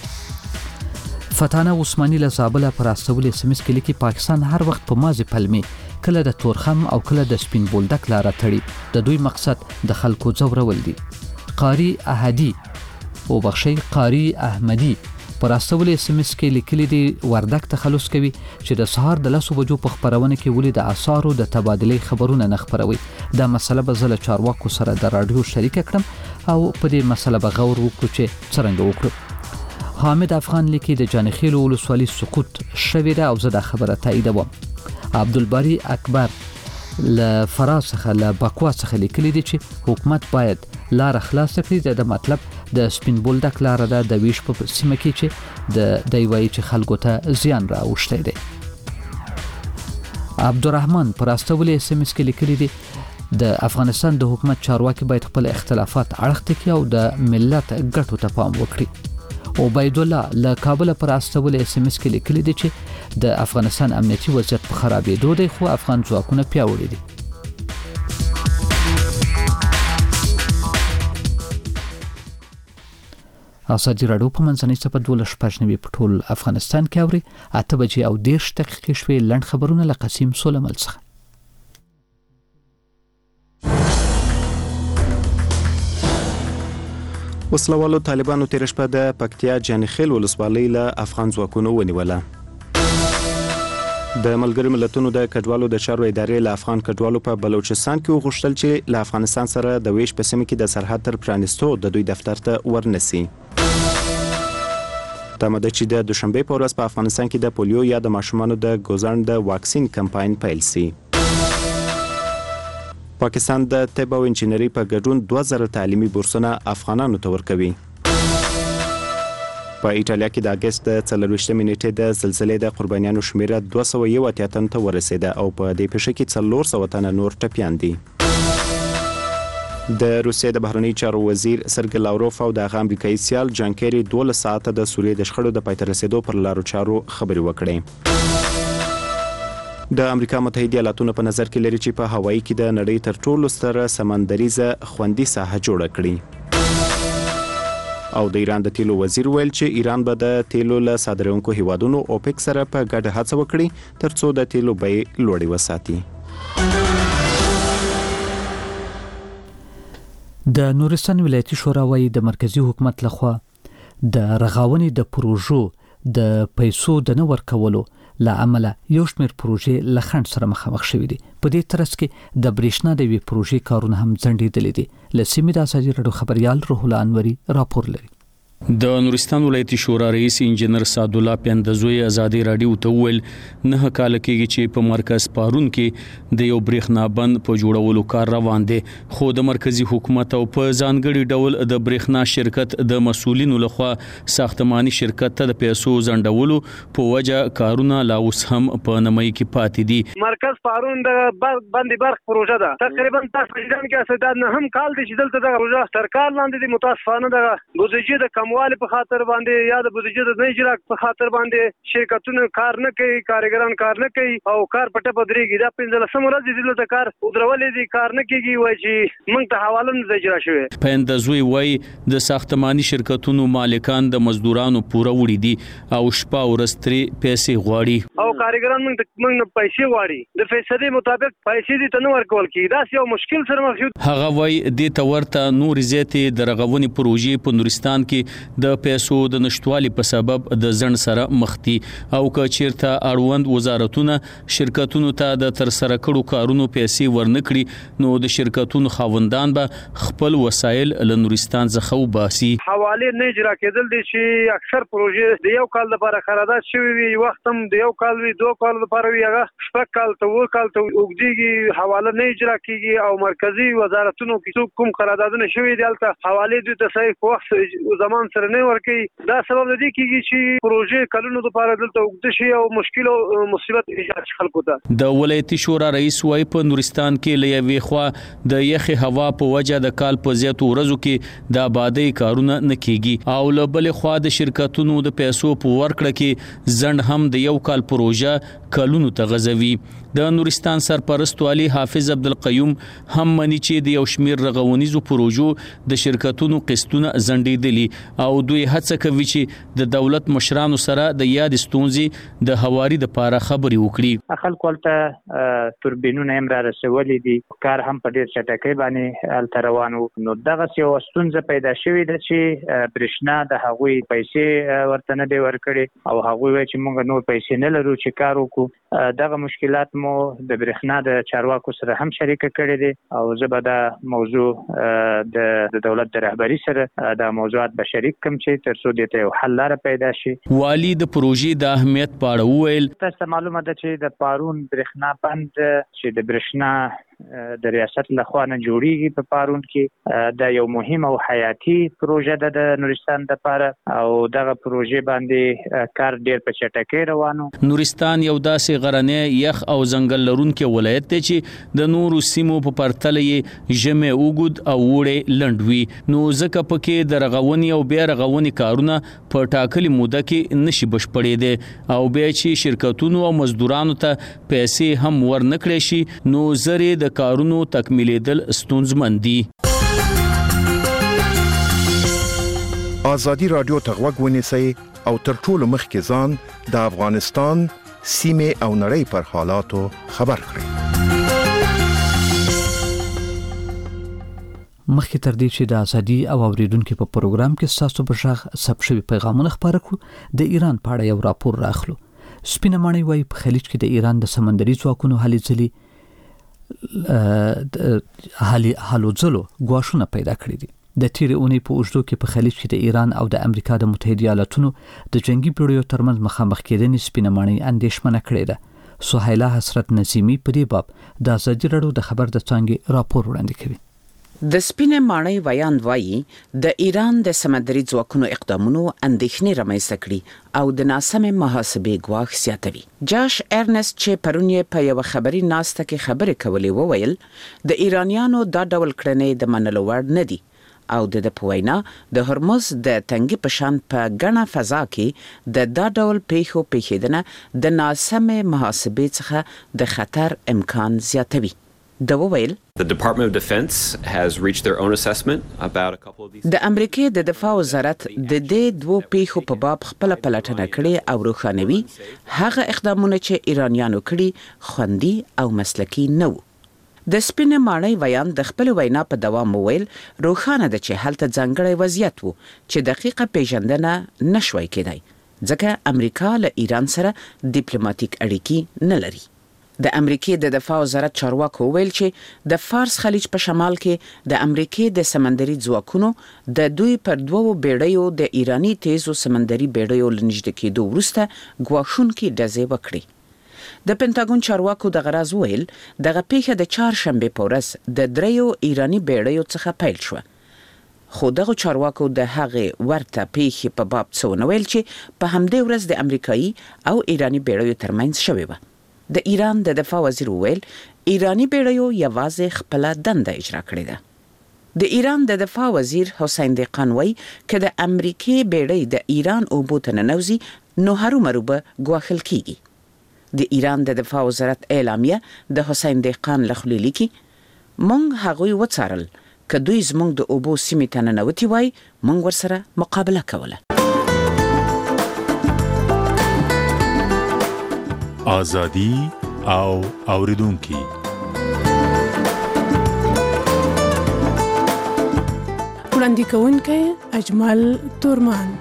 فتانه عثماني له زابل پر راستول اس ام اس کې لیکي پاکستان هر وخت په مازی پلمې کله د تورخم او کله د سپین بولدک لاره تړي. د دوی مقصد د خلکو ځورول دي. قاری احدی او بخشي قاری احمدی پر راستول اس ام اس کې لیکلي دي وردک تخلص کوي چې د سهار د 10 بجو په خبرونه کې ولې د آثارو د تبادله خبرونه نه خبروي. دا مسله به زله چارواکو سره د رادیو شریک کړم او په دې مسله به غور وکړو چې څنګه وکړو. حامد افغان لیکي د جانخیل ولسوالۍ سقوط شوې ده او زه د خبره تاییدوم. عبدالباری اکبر له فراز څخه له بکوا څخه لیکلي دي چې حکومت باید لار خلاص کړي. د مطلب د سپین بولدک لار ده د ویش په سیمه کې چې د دیوای چې خلکو ته زیان راوښتی دی. عبدالرحمن پر استول اس ام اس کې لیکلي دي د افغانستان د حکومت چارواکي باید خپل اختلافات اړخ کړي او د ملت ګټو ته پام وکړي. عبید الله له کابل پر استول اس ام اس کې لیکلي دي چې د افغانستان امنیتي وضعیت په خرابېدو دی خو افغان ځواکونه پیاوړي دي. ازادي راډیو په منځنۍ صفحه 12 په ټول افغانستان کې اوري 8 بجې او 10 دقیقې شوې. لنډ خبرونه له قسیم سولمل څخه. وسلوالو طالبانو تیر شپه د پکتیا جانخیل ولسوالۍ له افغان ځواکونو ونیوله. د ملګرو ملتونو د کډوالو د چارو ادارې له افغان کډوالو په بلوچستان کې وغوښتل چې له افغانستان سره د ویش په سیمه کې د سرحد تر پرانیستو د دوی دفتر ته ورنسي. تمه ده چې د دوشنبه په ورځ په افغانستان کې د پولیو یا د ماشومانو د ګوزن د واکسین کمپاین پیل شي. پاکستان د طب او انجینری په ګډون 2000 تعلیمي بورسونه افغانانو ته ورکوي. په ایټالیا کې د اگست 24 نیټې د زلزلې د قربانیانو شمیره 201 تن ته ورسېده او په دې پیښه کې 400 تن نور ټپیان دي. د روسیې د بهرنی چارو وزیر سرګی لاوروف او د امریکایي سیال جان کیری 12 ساعته د سوریې د شخړو د پایته رسیدو پر لارو چارو خبري وکړې. د امریکا متحده ایالاتونو په نظر کې لري چې په هوایي کې د نړۍ تر ټولو ستره سمندریزه خوندي ساحه جوړه کړي. او د ایران د تیلو وزیر ویل چې ایران به د تیلو له صادرونکو هیوادونو اوپک سره په ګډه هڅه وکړي ترڅو د تیلو بیې لوړې وساتي. د نورستان ولایتي شورا وايي د مرکزی حکومت لخوا د رغاونې د پروژو د پیسو د نه ورکولو لامل یو شمېر پروژې له خنډ سره مخامخ شوې دي. په دې ترڅ کې د برېښنا د وی پروژې کارونه هم ځنډېدلې دي. له سیمې د ازادي راډیو خبريال روح الله انوري راپور لري. د نورستان ولایتي شورا رئیس انجنیر سعد الله پیندزوی ازادي راډیو ته ویل نه کال کېږي چې په مرکز پارون کې د یو برېښنا بند په جوړولو کار روان دي خو د مرکزی حکومت او په ځانګړي ډول د برېښنا شرکت د مسولینو لخوا ساختماني شرکت ته د پیسو ځنډولو په وجه کارونه لا اوس هم په نمای کې پاتې دي. مرکز پارون د بندي برق پروژه ده تقریبا تاسو ځان کې اساس نه هم کال دي چې دلته د پروژه سرکار لاندې د متاسفانه د بودیجه د کموالي په خاطر باندې یا د بودیجه د نه اجرا په خاطر باندې شرکتونه کار نه کوي کارګران کار نه کوي او کار پټه بدريږي. دا 15 ورځې دلته کار ودرولې دي کار نه کیږي وای چې موږ ته حواله نه اجرا شوی. پیندزوی وای د ساختماني شرکتونو مالکان د مزدورانو پوره وړي دي او شپه ورستري پیسې غواړي او کارګران موږ پیسې غواړي د فیصدي مطابق پیسې دي تنه ورکول کی. دا یو مشکل سره مخ یو. هغه وای د تورته نور زیاتې د رغونې پروژې په نورستان کې د پیسو د نشټوالي په سبب د ځن سره مختی او که چیرته اړوند وزارتونه شرکتونو ته د تر سره کړو کارونو پیسې ورنکړي نو د شرکتونو خاوندان به خپل وسایل له نورستان څخه وباسي. حواله نه اجرا کېدل دي چې اکثر پروژې د یو کال لپاره قرارداد شوی وي وخت هم د یو کال وي 2 کال لپاره وي هغه شپږ کال ته و کال ته وګړي حواله نه اجرا کیږي او مرکزی وزارتونو کې کوم قراردادونه شوی دي البته حواله دي ته صحیح وخت زمان سره نه ورکی. دا سبب دی کیږي چې پروژې کلونو لپاره دلته وګد شي او مشکل او مصیبت ایجاد خلکو ته. د ولایتي شورا رئیس وای په نورستان کې لوي خوا د یخي هوا په وجه د کال په زیاتو ورځو کې د آبادی کارونه نه کیږي او له بل خوا د شرکتونو د پیسو په ورکړه کې ځند هم د یو کال پروژه کلونو ته غزوي. د نورستان سرپرست والی حافظ عبدالقیوم هم مني چې د یو شمیر رغونیزو پروژو د شرکتونو قسطونه ځنډېدلي او دوی هڅه کوي چې د دولت مشرانو سره د یاد ستونزې د هواري د لپاره خبري وکړي. خلکو ته توربینونه هم را رسولې دي کار هم په ډیر چټکۍ باندې روانو نو دغه یو ستونزه پیدا شوې ده چې برېښنا د هغوی پیسې ورته نه دی ورکړي او هغوی وایي چې موږ نور پیسې نه لرو چې کار وکړو. دغه مشکلات مو د برېښنا د چارواکو سره هم شریک کړي دي او زه به دا موضوع د دولت د رهبری سره د موضوعات به شریک کوم چې ترڅو د ته حل لاره پیدا شي. والی د پروژې د اهمیت په اړه وویل تاسو معلومه ده چې د پارون برېښنا بند چې د برېښنا د ریاست لخوا نه جوړیږي په پارون کې دا یو مهم او حیاتي پروژه ده د نورستان لپاره او دغه پروژه باندې کار ډیر په چټکۍ روانو. نورستان یو داسې غرنی یخ او ځنګل لرونکي ولایت دی چې د نورو سیمو په پرتله یې ژمی اوږد او اوړی لنډ وي، نو ځکه پکې د رغونې او بیا رغونې کارونه په ټاکلې موده کې نشي بشپړېدی او بیا چې شرکتونو او مزدورانو ته پیسې هم ورنکړې شي نو زری د کارونو تکمیلېدل ستونزمن دي. آزادی رادیو ته غوږ ونیسئ او تر ټولو مخکې ځان د افغانستان سیمې او نړۍ پر حالاتو خبر کړئ. مخکې تر دې چې د ازادي او اوریدونکو په پروګرام کې تاسو په شغ سب شوی پیغامونه خبرو کړو، د ایران په اړه یو راپور راخلو. سپینه ماڼۍ وايي په خلیج کې د ایران د سمندري ځواکونو هلې ځلې هلو ځلو ګواښونه پیدا کړي دي. د تیرې اونۍ په اوږدو کې په خلیج کې د ایران او د امریکا د متحده ایالاتونو د جنگي پیړیو ترمنځ مخامخ کېدنې سپینه ماڼۍ اندېښمنه کړې ده. سهیلا حسرت نظیمی په دې باب د ازادي رادیو د خبر د څانګې راپور وړاندې کوي. د سپینې ماڼۍ ویاند وایي د ایران د سمندري ځواکونو اقدامونو اندېښنې رامنځته کړي او د ناسمې محاسبې ګواښ زیاتوي. جاش ارنست چې پرون یې په یو خبري ناسته کې خبرې کولې وویل د ایرانیانو دا ډول کړنې د منلو وړ نه دي او د په وینا د هرمز د تنګي پشان په غنا فضا کې د دا ډول پیښو پیښیدنه د ناسمې محاسبې څخه د خطر امکان زیاتوي. د وویل The Department of Defense has reached their own assessment about a couple of these. د امریکای د دفاع وزارت د دې دوه پیښو په باب خپل پلټنه کړې او روښانوي هغه اقدامونه چې ایرانیانو کړي خوندي او مسلکي نه وو. د سپینې ماڼۍ ویان د خپل وینا په دوام وویل روښانه ده چې هلته ځانګړی وضعیت وو چې دقیقه پیژندنه نشوي کېدای ځکه امریکا له ایران سره ډیپلوماټیک اړیکې نه لري. د امریکای د دفاع وزارت چارواکو ویل چې د فارس خلیج په شمال کې د امریکای د سمندري ځواکونو د دوی پر دوو بیړیو د ایرانی تیزو سمندري بیړیو لنږدې کېدو وروسته ګواښونکي ډزې وکړې. د پینټاګون چارواکو د غراز ویل دغه پیښه د چهارشنبه په ورځ د دریو ایرانی بیړیو څخه پیل شوه. خو دغه چارواکو د هغې ورته پیښې په باب څه ونه ویل چې په همدې ورځ د امریکایي او ایرانی بیړیو ترمنځ شوې وه. د ایران د دفاع وزیر ویل ایرانی بیړیو یوازې خپل دنده اجرا کړې ده. د ایران د دفاع وزیر حسین دقان وایي که د امریکای بیړۍ د ایران اوبو ته ننوځي نو هرومرو به ګواښل کیږي. د ایران د دفاع وزارت اعلامیه د حسین دقان له خولې لیکي مونږ هغوی وڅارل که دوی زمونږ د اوبو سیمې ته ننوتي وای مونږ ورسره مقابله کوله. آزادی او اوریدونکي وړاندې کوونکی اجمل تورمان.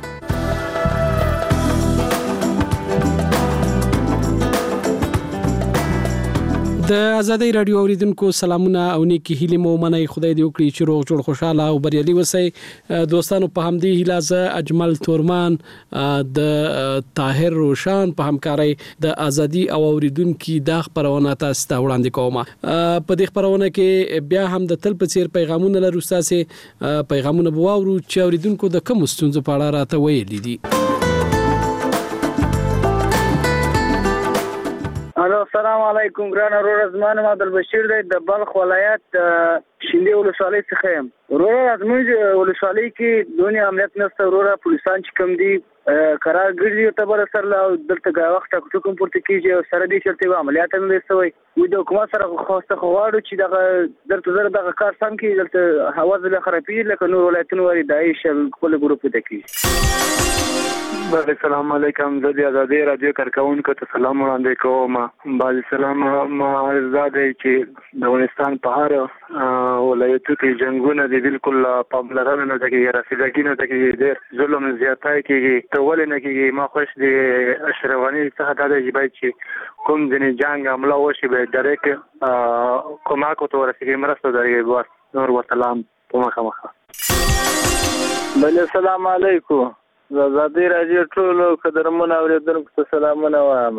د ازادي رادیو اوریدونکو سلامونه او نیکی هیله مو منای خدای دې وکړي چې روغ جوړ خوشاله او بریالي وسئ. دوستانو په همدې هیله ز اجمل تورمان د طاهر روشان په همکارۍ د ازادي او اوریدونکو د خبرونه تاسو ته وړاندې کوم. په دې خبرونه کې بیا هم د تل په څیر پیغامونه لرو تاسو پیغامونه بواورو چې اوریدونکو د کوم ستونزو په اړه راته ویلي دي. السلام علیکم ګران ورور زمان محمد البشیر د بلخ ولایت شیندې ولسوالۍ څخه یم. ورور زموږ ولسوالۍ کې دونی امنیت نشته ورور پولیسان چې کوم دي قرار ګرځي ته بر سره لا دلته وخت ټکو پورته کیږي او سره دې چلته عملیات نه وسوي وي د حکومت سره خواسته غواړو چې دغه درته زره دغه کار سم کې دلته هوا زله خرابې لکه نور ولایتونو وري دایښ خپل ګروپ ته کی. السلام علیکم زه د ازادي رادیو کارکونکو ته سلام وړاندې کوم. باندې سلام ما زاده چې د افغانستان په هر ولایتو کې جنگونه دي بالکل پاملرنه نه کوي رسیدګي نه کوي ډېر ظلم زیاتای کیږي ته ولې نه کیږي ما خوښ دي اشرفانی څخه دا دی چې کوم ځنې جنگ عمله وشي به ډایرکټ کومک ته ورسیږي مرسته درګي نور وسلام په مخه. بل السلام علیکم زادی راځي ټول قدرمن اوریدونکو ته سلامونه وایم.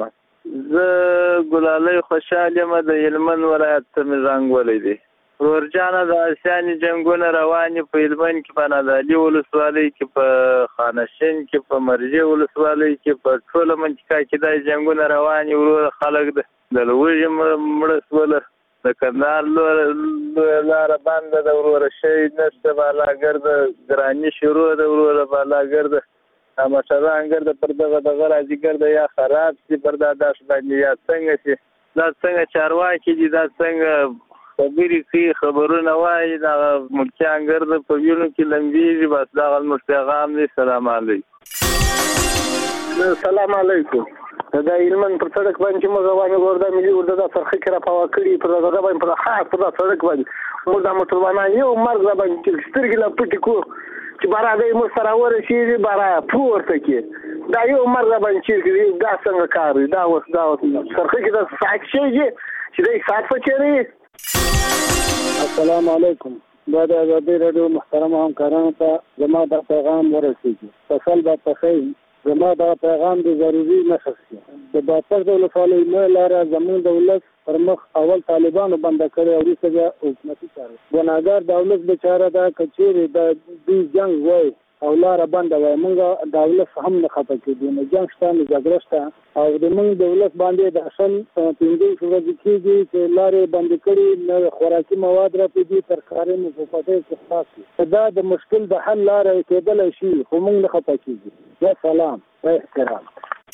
زه ګلالۍ خوشحال یم د هلمند ولایت ته مې زنګ ولی دی. ورجانه د آسیاني جنګونه روان دي په هلمند کې، په نادعلي ولسوالۍ کې، په خانشین کې، په مرجې ولسوالۍ کې، په ټوله منطقه کې دا جنګونه روان دي. وروره خلک د لوږې مړه شوله، د کندهار لویه لاره بنده ده، وروره شهید نشته، بالاګرده ګراني شروع ده، وروره بالاګرده موټران ګرده پر دغه راځي ګرده یا خراب شي پر دا داش باندې یا څنګه شي. دا څنګه چارواکي دي، دا څنګه خبرې کوي، خبرونه وایي، دا ملکیان ګرده په وینو کې لمبېږي. بس دغه زموږ پیغام دی. سلام علیکم. سلام علیکم. دا هلمند پر سړک باندې چې موږ روان یو د ملي اردو د څرخه کې راپاوه کړي پر دغه باندې پر خاص پر سړک باندې موږ د موټروانان یو مرګ را باندې سترګې لا پټې کو چې بارا د مو سره ورشي بارا پورته کې دا یو مرګ را باندې چې دا څنګه کار دی. دا اوس سرخه کې د ساکشي چې د سات فچري. السلام علیکم. دا د ازادي رادیو محترم همکارانو ته زما د پیغام ورسیږي. فصل به پخې زما دا پیغام د ضروري نشي. د باطل د ولسوالۍ نه لاره زمون دولت پر مخ اول طالبانو بند کړی او ریسه حکومتي چارې. ګناګار دولت بیچاره دا کچېری د دې جنگ وای او لاره بند وای. موږ دولت هم نه خپه کېدو نه جنگ شته نه جګړه شته او د موږ دولت باندې د اصل پنځه ورځې کېږي چې لارې بند کړي نه خوراکي مواد را پیږي ترکاري مو په پټه کې خاص. دا د مشکل د حل لارې کېدل شي خو موږ نه خپه کېږو. یا سلام و احترام.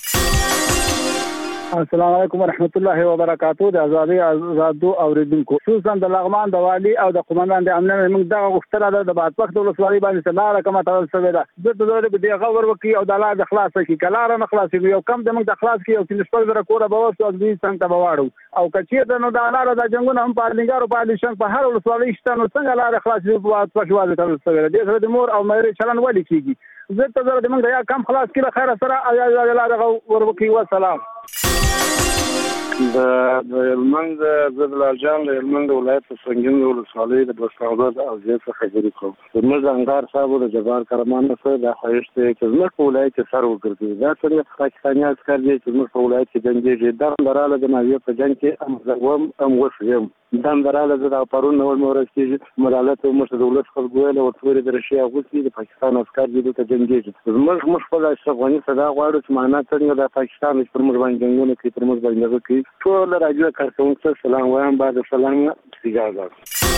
السلام علیکم ورحمت الله وبرکاتہ. د آزادو اوریدونکو خصوصا د لغمان د والی او د قومندان د امنیت موږ دغه غوښتنه ده د بعد وخت ولسوالۍ باندې لاره کومه تړل شوې ده. د دوی به د غور وکي او د لاره خلاص کی کلاره نه خلاص یو کم د موږ د خلاص کی او چې نشپل زره کوره به وسو د څنګه ته بواړو او کچې د نو د لاره د جنگونو هم پارلینګارو پالیشن په هر ولسوالۍ شته نو څنګه لاره خلاص دی په وخت واځي تړل شوې ده. د مور او مېرې چلن ولي کیږي. زه ته زره د موږ یا کم خلاص کړه خیر سره او لاره ور وکي. والسلام. د هلمند زدلال جان د هلمند ولایت سنگین ولسوالۍ د بساودت او زیات خبرې کوم. زموږ انګار صاحب د جبار کرمانه سره د خواهش ته چې زموږ په ولایت کې سر وګرځي. دا څنګه پاکستاني عسكر دي چې زموږ په ولایت کې جنګي دا دراله د ناوی په جنگ کې هم وسیم دا دراله د پرون نور مورس کې مدالت مشر دولت خلګوله او توري د رشیا غوښتي د پاکستان عسكر دي ته جنګي. زموږ په افغانستان صدا غواړو چې معنا څنګه د پاکستان پر موږ باندې جنگونه کوي پر موږ باندې کوي. ټول راځي کارکونکو سلام وایم بعد سلام اجازه.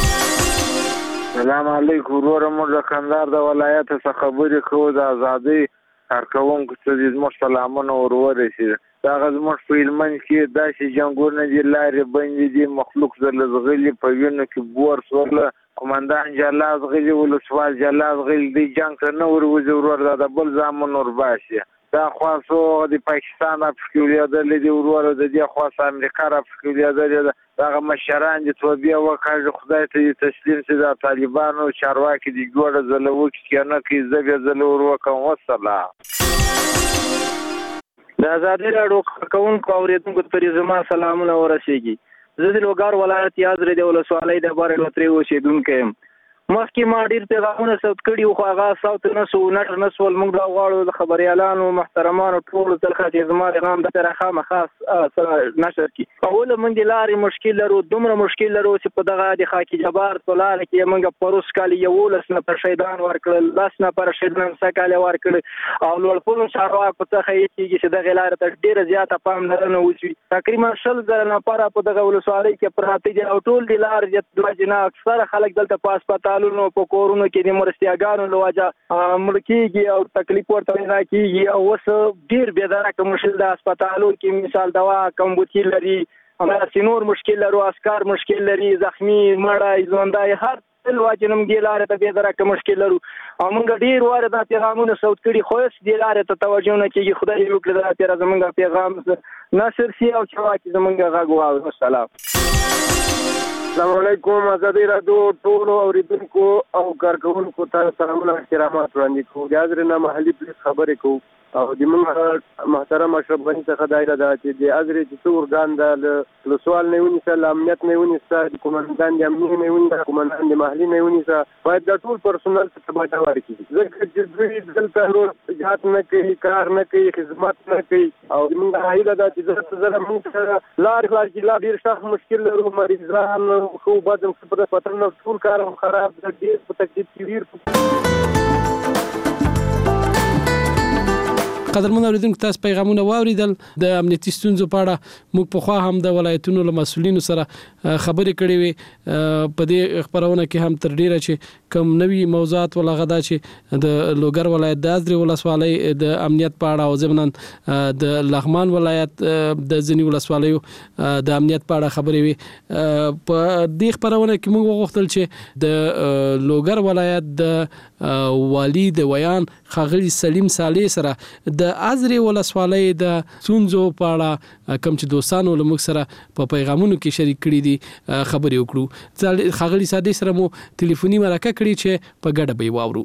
سلام علیکم. ورور موږ کندهار د ولایت څخه خبرې کوو. د ازادي کارکونکو ته زموږ سلامونه ورورسي. دا زموږ په هلمند کې داسې جنګونه دي لارې بندې دي مخلوق زلزغلي په وینو کې بور سوله قومندان جلاز غلي ولسوال جلاز غلي دی جنګ ته نه وروځي ورور د بل ځامن ور باسي. دا خاصو د پاکستان افریقا د لیدي ورور د دې خاص امریکا افریقا د دغه مشران د توبې وکړ خدای ته تسلیم شي. د طالبانو چارواکي دی ګوره زلو کې نه کې زګ زلو ورو والسلام. د ازادي راډیو کوونکو اوریدونکو ته زما سلامونه ورسیږي. زه د لوګار ولایت یازرې د ولسوالۍ د بار لوتري اوسیدونکی یم. مخکې ما ډیر پیغامونه صوت کړي او هغه صوت نسو نټر نسول. موږ دا غواړو د خبريالانو محترمانو ټول تلخه چې زما پیغام د طرفه مخاص نشر کی. اوله موږ لارې مشکل لرو دومره مشکل لرو چې په دغه د خاکی جبار تلار کې موږ پروس کال یو لسنه پر شیطان ورکړل لسنه پر شیطان سکاله ورکړل او لوړپونو چارواکو ته خېږي چې د غلار ته ډیر زیاته پام نه وشي. تقریبا 100 نفر په دغه ولسوالۍ کې پراته دي او ټول د لار د جنا اکثر خلک دلته پاسپورت نو په کورونو کې د مرستياګانو لوجه ملکيږي او تکلیف ورته نه کیږي او وس ډیر بيداره کوم مشکل د هسپتالو کې مثال دوا کم بوتي لري همدا سينور مشکل لري اسکار مشکل لري زخمی مړای ژوندای هر څل واجنم دی لاره ته بيداره کوم مشکل لري او موږ ډیر واره د پیغامونو صوت کړي خو اس دی لاره ته توجه نه کیږي خدای یو کړی دا تیر زمونږ پیغام ناصر سی او چواکي زمونږ غاغو. والسلام. السلام علیکم. ازادي راډیو ټول اوریدونکو او کارکونکو ته سلامونه احترامات وړاندې کوم. د حاضر نه محلي پولیس خبرې کوم. او د موږ محترم اشرف غني څخه دا اراده چې د ازرې چې څو ورګان د سوال نه ونیسه، د امنیت نه ونیسه، د قومندان د امنیت نه ونیسه، قومندان د محلي نه ونیسه، باید د ټول پرسونل ته تبادله ورکړي. ځکه چې دوی دلته نور جهات نه کوي، کار نه کوي، خدمت نه کوي. او موږ هیله ده چې زه موږ لار خلاص کې لا ډېر سخت مشکل لرو، مریضان خو بعد په پتن ټول کار خراب دی، ډېر په تکلیف کې ویر. قدرمن اوریدونکو، تاسو پیغامونه واوریدل. د امنیتي ستونزو په اړه موږ په خوا هم د ولایتونو له مسولینو سره خبرې کړې وي. په دې خبرونه کې هم تر ډیره چې کوم نوي موضوعات ولغدا چې د لوګر ولایت د ازرې ولسوالۍ د امنیت په اړه او ضمن د لغمان ولایت د ځینی ولسوالیو د امنیت په اړه خبرې وي. په دې خبرونه کې موږ وغوښتل چې د لوګر ولایت د والی د ویان خاغلی سلیم صالح سره د ازرې ولسوالۍ د ستونزو په اړه کوم چې دوستانو له موږ سره په پیغامونو کې شریک کړي دي خبرې وکړو. خاغلی صالح سره مو ټلیفوني مرکه کړې چې په ګډه به واورو.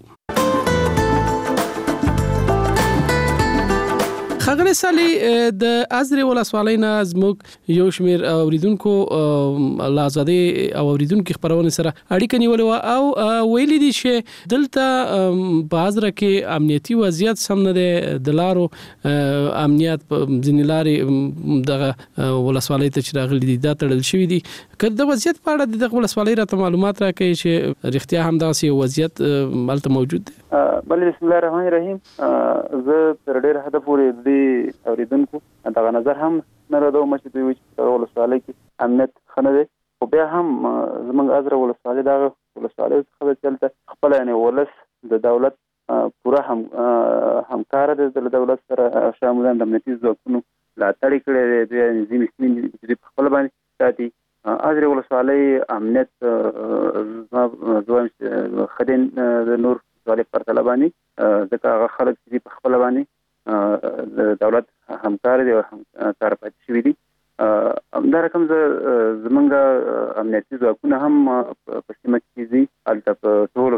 خاغلی صالح، د ازرې ولسوالۍ نه زموږ یو شمیر اوریدونکو له ازادي او اوریدونکو خبرونه سره اړیکه نیولې و او ویلي دي چې دلته په ازره کې امنیتي وضعیت سم نه دی، د لارو امنیت ځینې لارې دغه ولسوالۍ ته چې راغلي دي دا تړل شوي دي. که د وضعیت په اړه دغه ولسوالۍ راته معلومات راکړي چې رښتیا هم داسې وضعیت هلته موجود دی. بله، بسم الله الرحمن الرحیم. زه تر ډېره حده پورې اوریدونکو دغه نظر هم نه راځم چې دوی چې ولسوالۍ کې امنیت ښه نه دی، خو بیا هم زموږ ازره ولسوالۍ دغه ولسوالۍ څخه چې خپله یعنې ولس د دولت پوره همکاره دی، د دولت سره شامل د امنیتي ځواکونو ملاتړ یې کړی دی. دوی نظامي سیمې چې دوی په خپله باندې ساتي. ازرې ولسوالۍ امنیت زه وایم چې ښه دی د نور ولسوالۍ په پرتله باندې، ځکه هغه خلک چې په خپله باندې د دولت همکار دي او همکار پاتې شوي دي. همدا رقم زمونږ امنیتي ځواکونه هم په سیمه کې دي، هلته په ټولو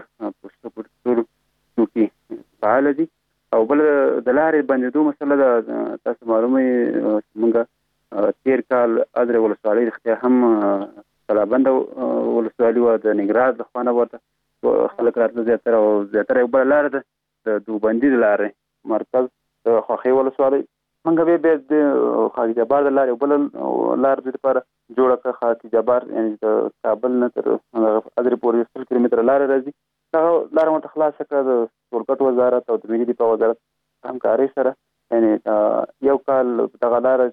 پوسټو کې فعال دي. او بل د لارې بندېدو مسله ده، تاسو معلومه چې موږ تېر کال ازرې ولسوالۍ رښتیا هم کلابنده ولسوالي وه، د ننګرهار د خوا نه ورته خلک راتله زیاتره، او زیاتره یو بله لاره ده د دوبندي د لارې مرکز د خوښۍ ولسوالۍ. موږ بیا د خاک جبار د لارې یو بله لار د لپاره جوړه کړه. خاک جبار یعنې د کابل نه تر ازرې پورې 100 کیلومتره لاره راځي. دغه لاره مو ته خلاصه کړه د ټولګټ وزارت او د ملي دفاع وزارت همکارۍ سره. یعنې یو کال دغه لاره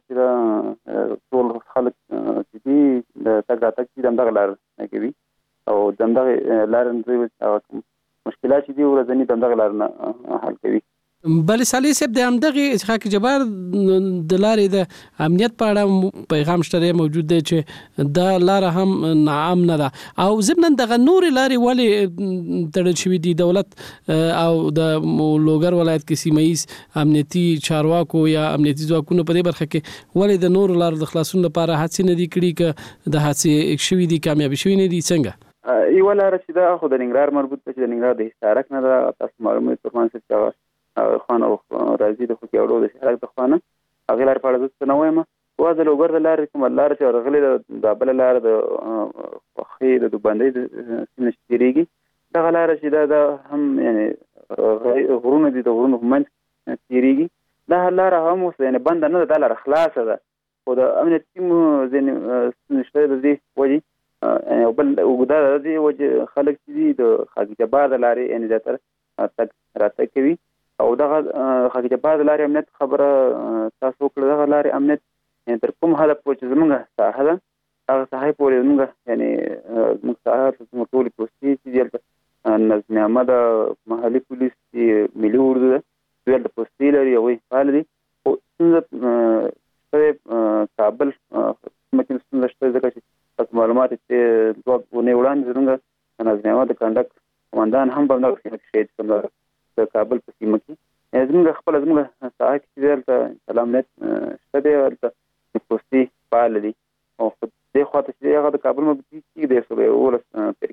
چې ټول خلک چې دي د تګ راتګ چې همدغه لاره نه کوي، او د همدغې لارې نه مشکلات چې دي ورځني د همدغه لارې نه حل کوي. بله صالح صاحب، د همدغې خاک جبار د لارې د امنیت په اړه پیغام شته موجود دی چې دا لاره هم ناامنه ده، او ضمناً دغه نورې لارې ولې تړل شوي دي؟ دولت او د لوګر ولایت کې سیمه ییز امنیتي چارواکو یا امنیتي ځواکونو په دې برخه کې ولې د نورو لارو د خلاصون لپاره هڅې نه دي کړي؟ که د هڅې شوي دي کامیابي شوي نه دي څنګه؟ یوه لاره چې ده خو د ننګرهار مربوط ده، چې د ننګرهار د حصارک نه ده. تاسو معلومه ترمان صاحب چې خان او راځي د خوکیاړو د شهرک د خانه هغې لارې په اړه زه څه نه وایم. خو د لوګر د لارې کومه لاره چې راغلې د بله لاره د خوښۍ د دوبندۍ د سیمې نه تېرېږي، دغه لاره چې دا هم یعنې غرونه دي، د غرونو په منځ کې تېرېږي. دا لاره هم اوس یعنې بنده نه ده، دا لاره خلاصه ده، خو د امنیتي ځینې ستونزې شته د دې وجې. او بل اوږده د دې وجې خلک چې دي د خاک جبار د لارې یعنې زیاتره تګ راتګ کوي. او دغه خاک جبار د لارې امنیت خبره تاسو وکړه. دغه لارې امنیت تر کوم حده پورې چې زموږ ساحه ده، هغه ساحې پورې زموږ یعنې زموږ ساحه زموږ ټولې پوستې چې دي هلته نظم عامه ده، محلي پولیس چې ملي اردو ده، دوی هلته پوستې لري، هغوی فعال دي. خو ستونزه شته کابل سیمه کې ستونزه شته، ځکه چې تاسو معلومات چې 2 اونۍ وړاندې زموږ نظم عامه د کنډک قمندان هم په همدغه سیمه کې شهید شو، د کابل په سیمه کې. زموږ خپله زموږ ساحه کې چې هلته امنیت شته دی، هلته پوستې فعال دي. او دې خوا ته چې هغه د کابل مربوط کېږي 111 فرقې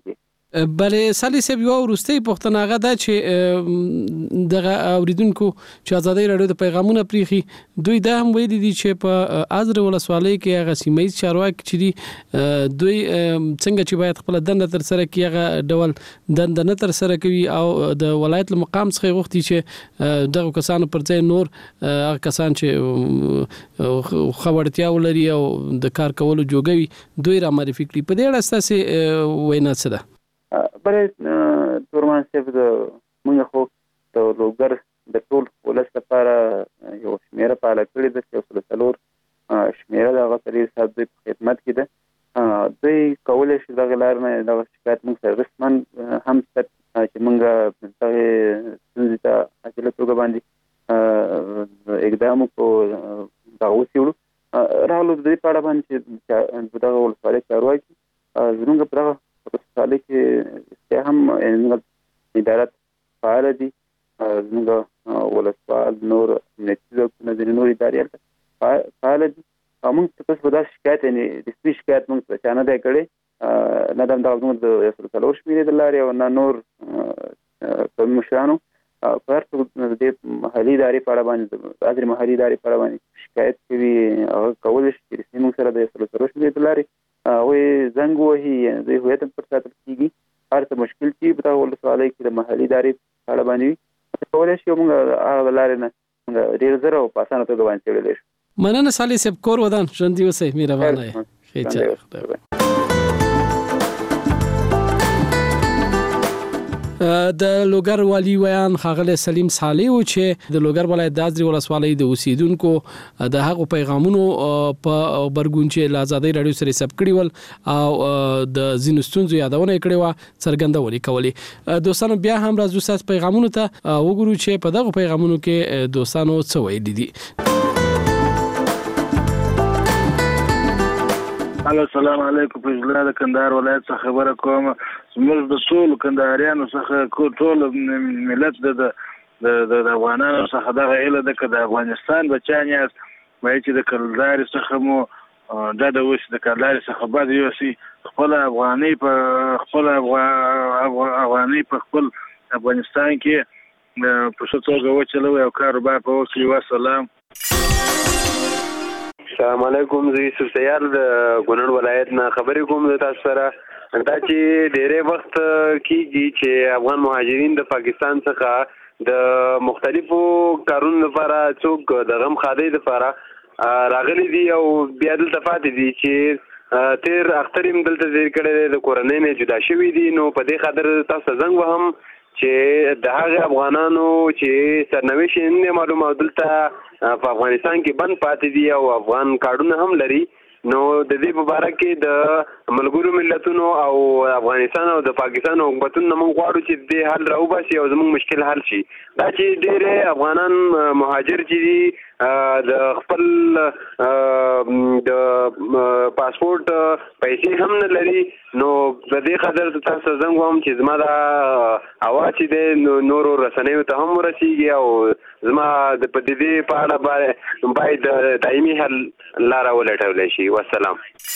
بلې سالي صاحب یو ورستي پښتنه غا دا چې دغه اوریدونکو چې ازادي رادیو د پیغامونه پریخي دوی دا هم ویلي دي چې په ازر ولسوالۍ کې هغه سیمایي چارواکي چې دي دوی څنګه چې باید خپل دنده تر سره کوي هغه ډول دنده نه تر سره کوي او د ولایت له مقام څخه غوښتي چې دغه کسانو پر ځای نور هغه کسان چې خبرتیا ولري او د کار کولو جوګوي دوی را معرفي کړي. په دې اړه ستاسو وینا څه ده؟ بلې تورمان صاحب موږ خو د لوګر د ټول ولس لپاره یو شمیره پاله کړې ده چې 4 شمیره د غسري صاحب د خدمت کې ده. دوی کولای شي دغه لار نه د شکایت موږ سره رسمن هم ست چې موږ دغه ستونزې ته اصله توګه باندې اقدام کو دا وسیړو راولو د دې پاړه باندې چې دغه ولسوالۍ چارواکي زموږ په دغه ولسوالۍ کې هم ادارات فعال دي. زموږ ولسوال نور امنیتي ځواکونه د نور ادارې فعال دي. موږ ته په داسې شکایت یعنی رسمي شکایت موږ ته چا نه دی کړی نه د موږ د 4 شمیرې د لارې او نه نور قومي مشرانو په هر څه د محلي ادارې په اړه باندې د ازري محلي ادارې په اړه باندې شکایت کوي هغه کولی شي چې رسمي موږ سره د 4 شمیرې د لارې هغوی زنګ وهي د هویت پر ساتل کېږي. هر څه مشکل چې په دغه ولسوالۍ کې د محلي ادارې په اړه باندې وي کولی شي موږ هغه لارې نه موږ ډېر زر او په اسانه توګه باندې څېړلی شو. مننه صالح صاحب کور ودان ژوندي اوسئ مهربانه یې. د لوګر والی ویان خاغله سلیم صالح او چې د لوګر ولایت د ازري ولسوالۍ د اوسیدونکو د هغو پیغامونو په برګونچې ل آزادۍ رادیو سره سب کړي ول او د زینستونزو یادونه کړي وا څرګندولې کولې. دوستانو بیا هم راځو ساس پیغامونو ته وګورو چې په دغه پیغامونو کې دوستانو څه ویل دي. السلام علیکم. په ځلا د کندهار ولایت څخه خبره کوم. زموږ د ټول کندهاریانو څخه ټول ملت د افغانانو څخه دغه اله د افغانستان بچان یاست مې چې د کلداري څخه مو د اوس د کلداري څخه بعد یو سي خپل افغاني په خپل افغانستان کې په څه توګه وچلو او کاروبار په وکړي. والسلام. السلام علیکم. زه یوسف سیار د کونړ ولایت نه خبرې کوم د تاسو سره. دا چې ډېرې وخت کېږي چې افغان مهاجرین د پاکستان څخه د مختلفو کارونو لپاره څوک د غم خادۍ لپاره راغلي دي او بیا دلته پاتې دي چې تیر اختر هم دلته تیر کړی د کورنۍ نه جدا شوي دي. نو په دې خاطر تاسو ته زنګ وهم چې د هغه افغانانو چې سرنوشت یې نه معلومه دلته په افغانستان کې بند پاتې دي او افغان کارډونه هم لري. نو د دې په اړه کې د ملګرو ملتونو او افغانستان او د پاکستان حکومتونو موږ غواړو چې دې حل راوباسي او زموږ مشکل حل شي. دا چې ډېر افغانان مهاجر چې دي د خپل د پاسپورت پیسې هم نه لري. نو د دې خاطر تاسو زنګ وم چې زما دا اواز چې د نورو رسنیو ته هم ورسیږي او زما د پدیدې په اړه باید دایمي حل لاره ولټول شي. والسلام.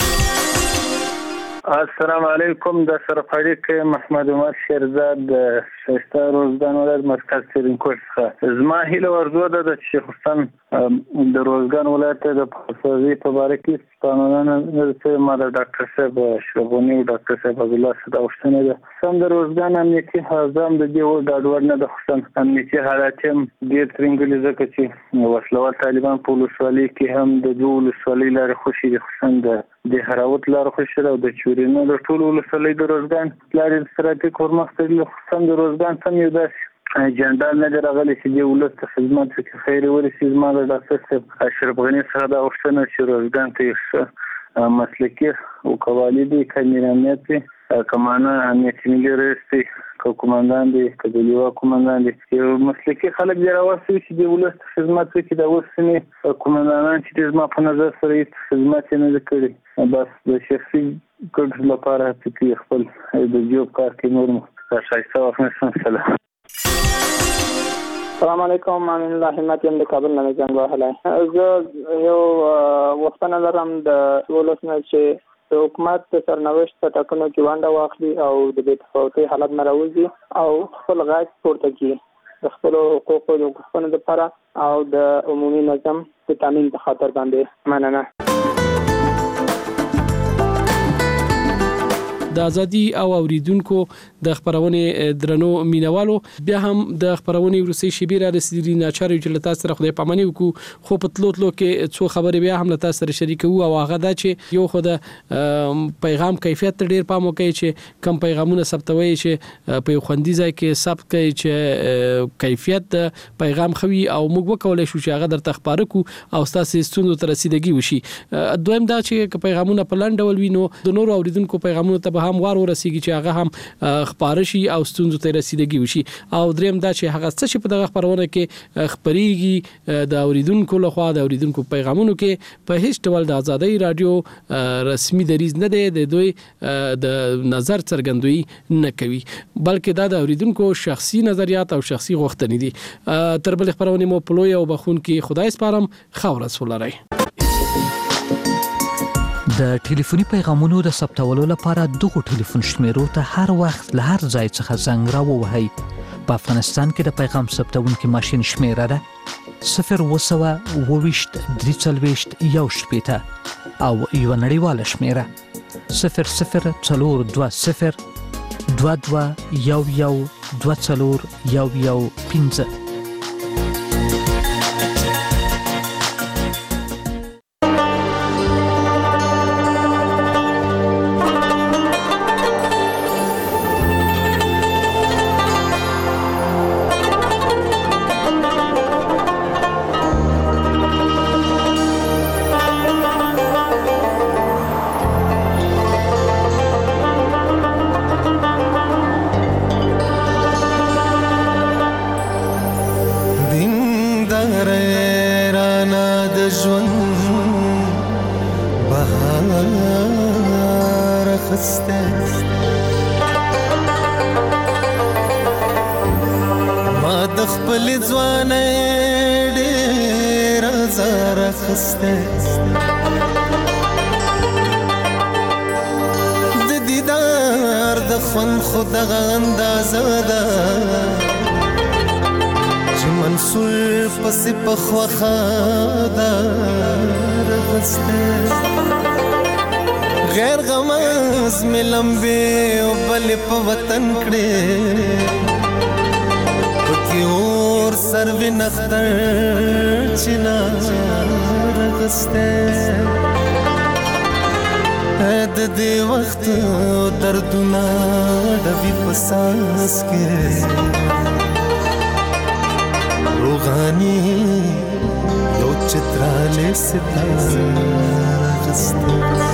السلام علیکم. د سرپاړی کې محمد عمر شیرزاد د شایسته روزګان ولایت مرکز سرینکوټ څخه. زما هیله ورزو ده چې خصوصا د روزګان ولایت د پاسوي په اړه کې قانونونه چې ما د ډاکټر صاحب شربونی او ډاکټر صاحب عبد الله صدا وشتنه ده سم د روزګان امنیتي حزام د دې ډاډور نه د خصوصا امنیتي حالات هم ډېر ترنګلي ځکه چې وسلوال طالبان په ولسوالۍ کې هم د دوه ولسوالۍ لارې خوشي دي خصوصا د هراوت لار خوشي او د چورینو د ټول ولسوالۍ د روزګان لارې ستراتیک ورمخته دي خصوصا د روزګان سم یو داسې جنرال نه راغلی چې د ولس ته خدمت وکړي. خیر ورسي زما د ډاکټر صاحب اشرف غني څخه دا وختونه چې روزګان ته مسلکي او قوالی دي کمیرانیت دي کمانه امنیتي ملي رئیس دي کومندان دي کډلیوا کومندان دي یو مسلکي خلک دی راوستي چې د ولس خدمت وکړي. د اوسنی کومندانان چې زما په نظر سره خدمت نه کړي بس د شخصي ګټو لپاره چې خپل د جوب کار کې نور مختصر شایسته سلام. السلام علیکم. امین الله همت یم د کابل نه څنګه وهلای. زه یو وختونه لرم د ولسمه چې د حکومت د سرنوشت په ټاکنو کې ونډه واخلي او د بې تفاوتۍ حالت نه راوځي او خپل غږ پورته کړي د خپلو حقوقو د غوښتنو لپاره او د عمومي نظم د تامین په خاطر باندې. مننه. د ازادي او اوریدونکو د خبرونې درنو مینوالو بیا هم د خبرونې ورسې شبیر رسیدلی ناچاري چې لتا سره خدای پامنې وکړو خو په تلوتلو کې څو خبرې بیا هم لتا سره شریکو او هغه دا چې یو خو د پیغام کیفیت ډیر پام وکړي چې کم پیغامونه ثبتوي چې په خوندي ځای کې ثبت کړي چې کیفیت د پیغام خوي او موږ وکولای شو چې هغه درته خبرو کو او تاسو ستوندو تر رسیدګي وشي. دویم دا چې پیغامونه په لاندې ډول وینو د نورو اوریدونکو پیغامونه ته هم وار ورسیږي چې هغه هم خبرشي او ستونزو ته رسیدګي وشي. او دریم دا چې هغه څه چې په دغه خبرونه کې خبريږي د اوریدونکو لخوا د اوریدونکو پیغامونو کې په هیڅ ډول د ازادي رادیو رسمي دریز نه دی د دوی د نظر څرګندوي نه کوي بلکې دا د اوریدونکو شخصي نظریات او شخصي غوښتنې دي. تر بل خبرونه مو پلوي او بخون کې خدای سپارم خورس ولري. د ټلیفوني پیغامونو د ثبتولو لپاره دغه ټلیفون شمیرو ته هر وخت له هر ځای څخه زنګ راووهئ. په افغانستان کې د پیغام ثبتونکو ماشين شمیره ده 020 340 1 او یو نړیواله شمیره 0042 22 11 15. غیر غماز میں لمبے او بل په وطن کړي پکې اور سرو نختر چنا رغسته د دې وخت دردونه د وی پساس کې روغانی یو چتراله ستاره رغسته.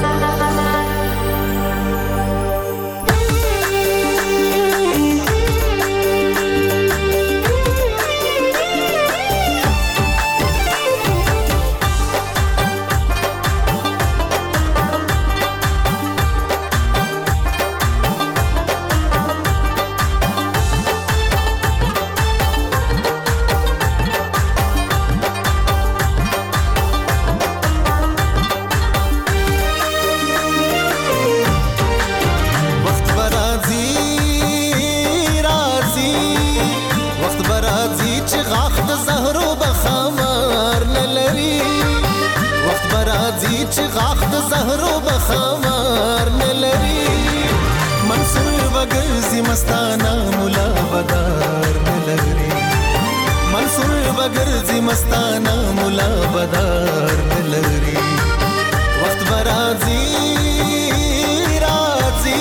مستانه مولا بدار نلري منصور بغرزي مستانه مولا بدار نلري وخت برازي رازي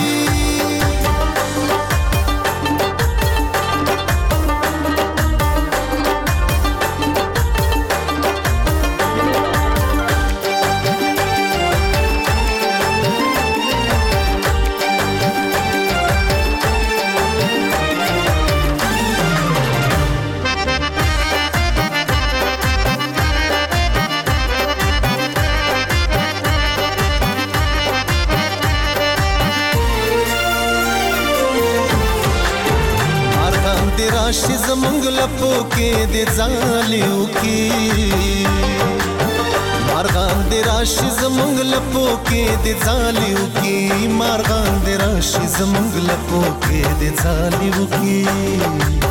راشي زمنګ لپو کې د ځالیو کې مارغان د راشي زمونږ لپو کې د ځالیو کې مارغان د راشي زمونږ لپو کې د ځالیو کې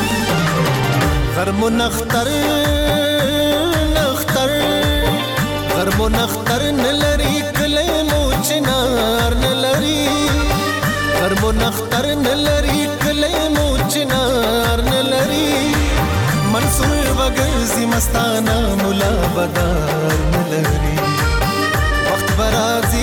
غرمو نختر غرمو نختر نلری کلی مو چنار نلری غرمو نختر نلری کلی مو چنار نلری منصور وگرزی مستانا ملا بدار نلری وقت برازی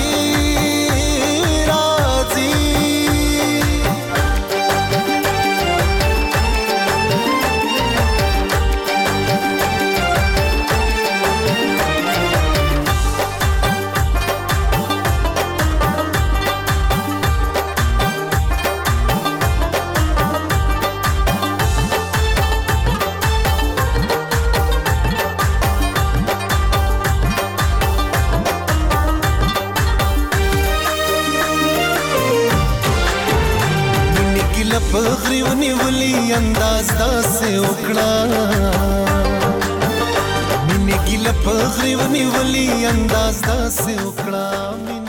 پغریونی ولی انداز داسې وکړه مینه ګیله پغریونی ولی انداز داسې وکړه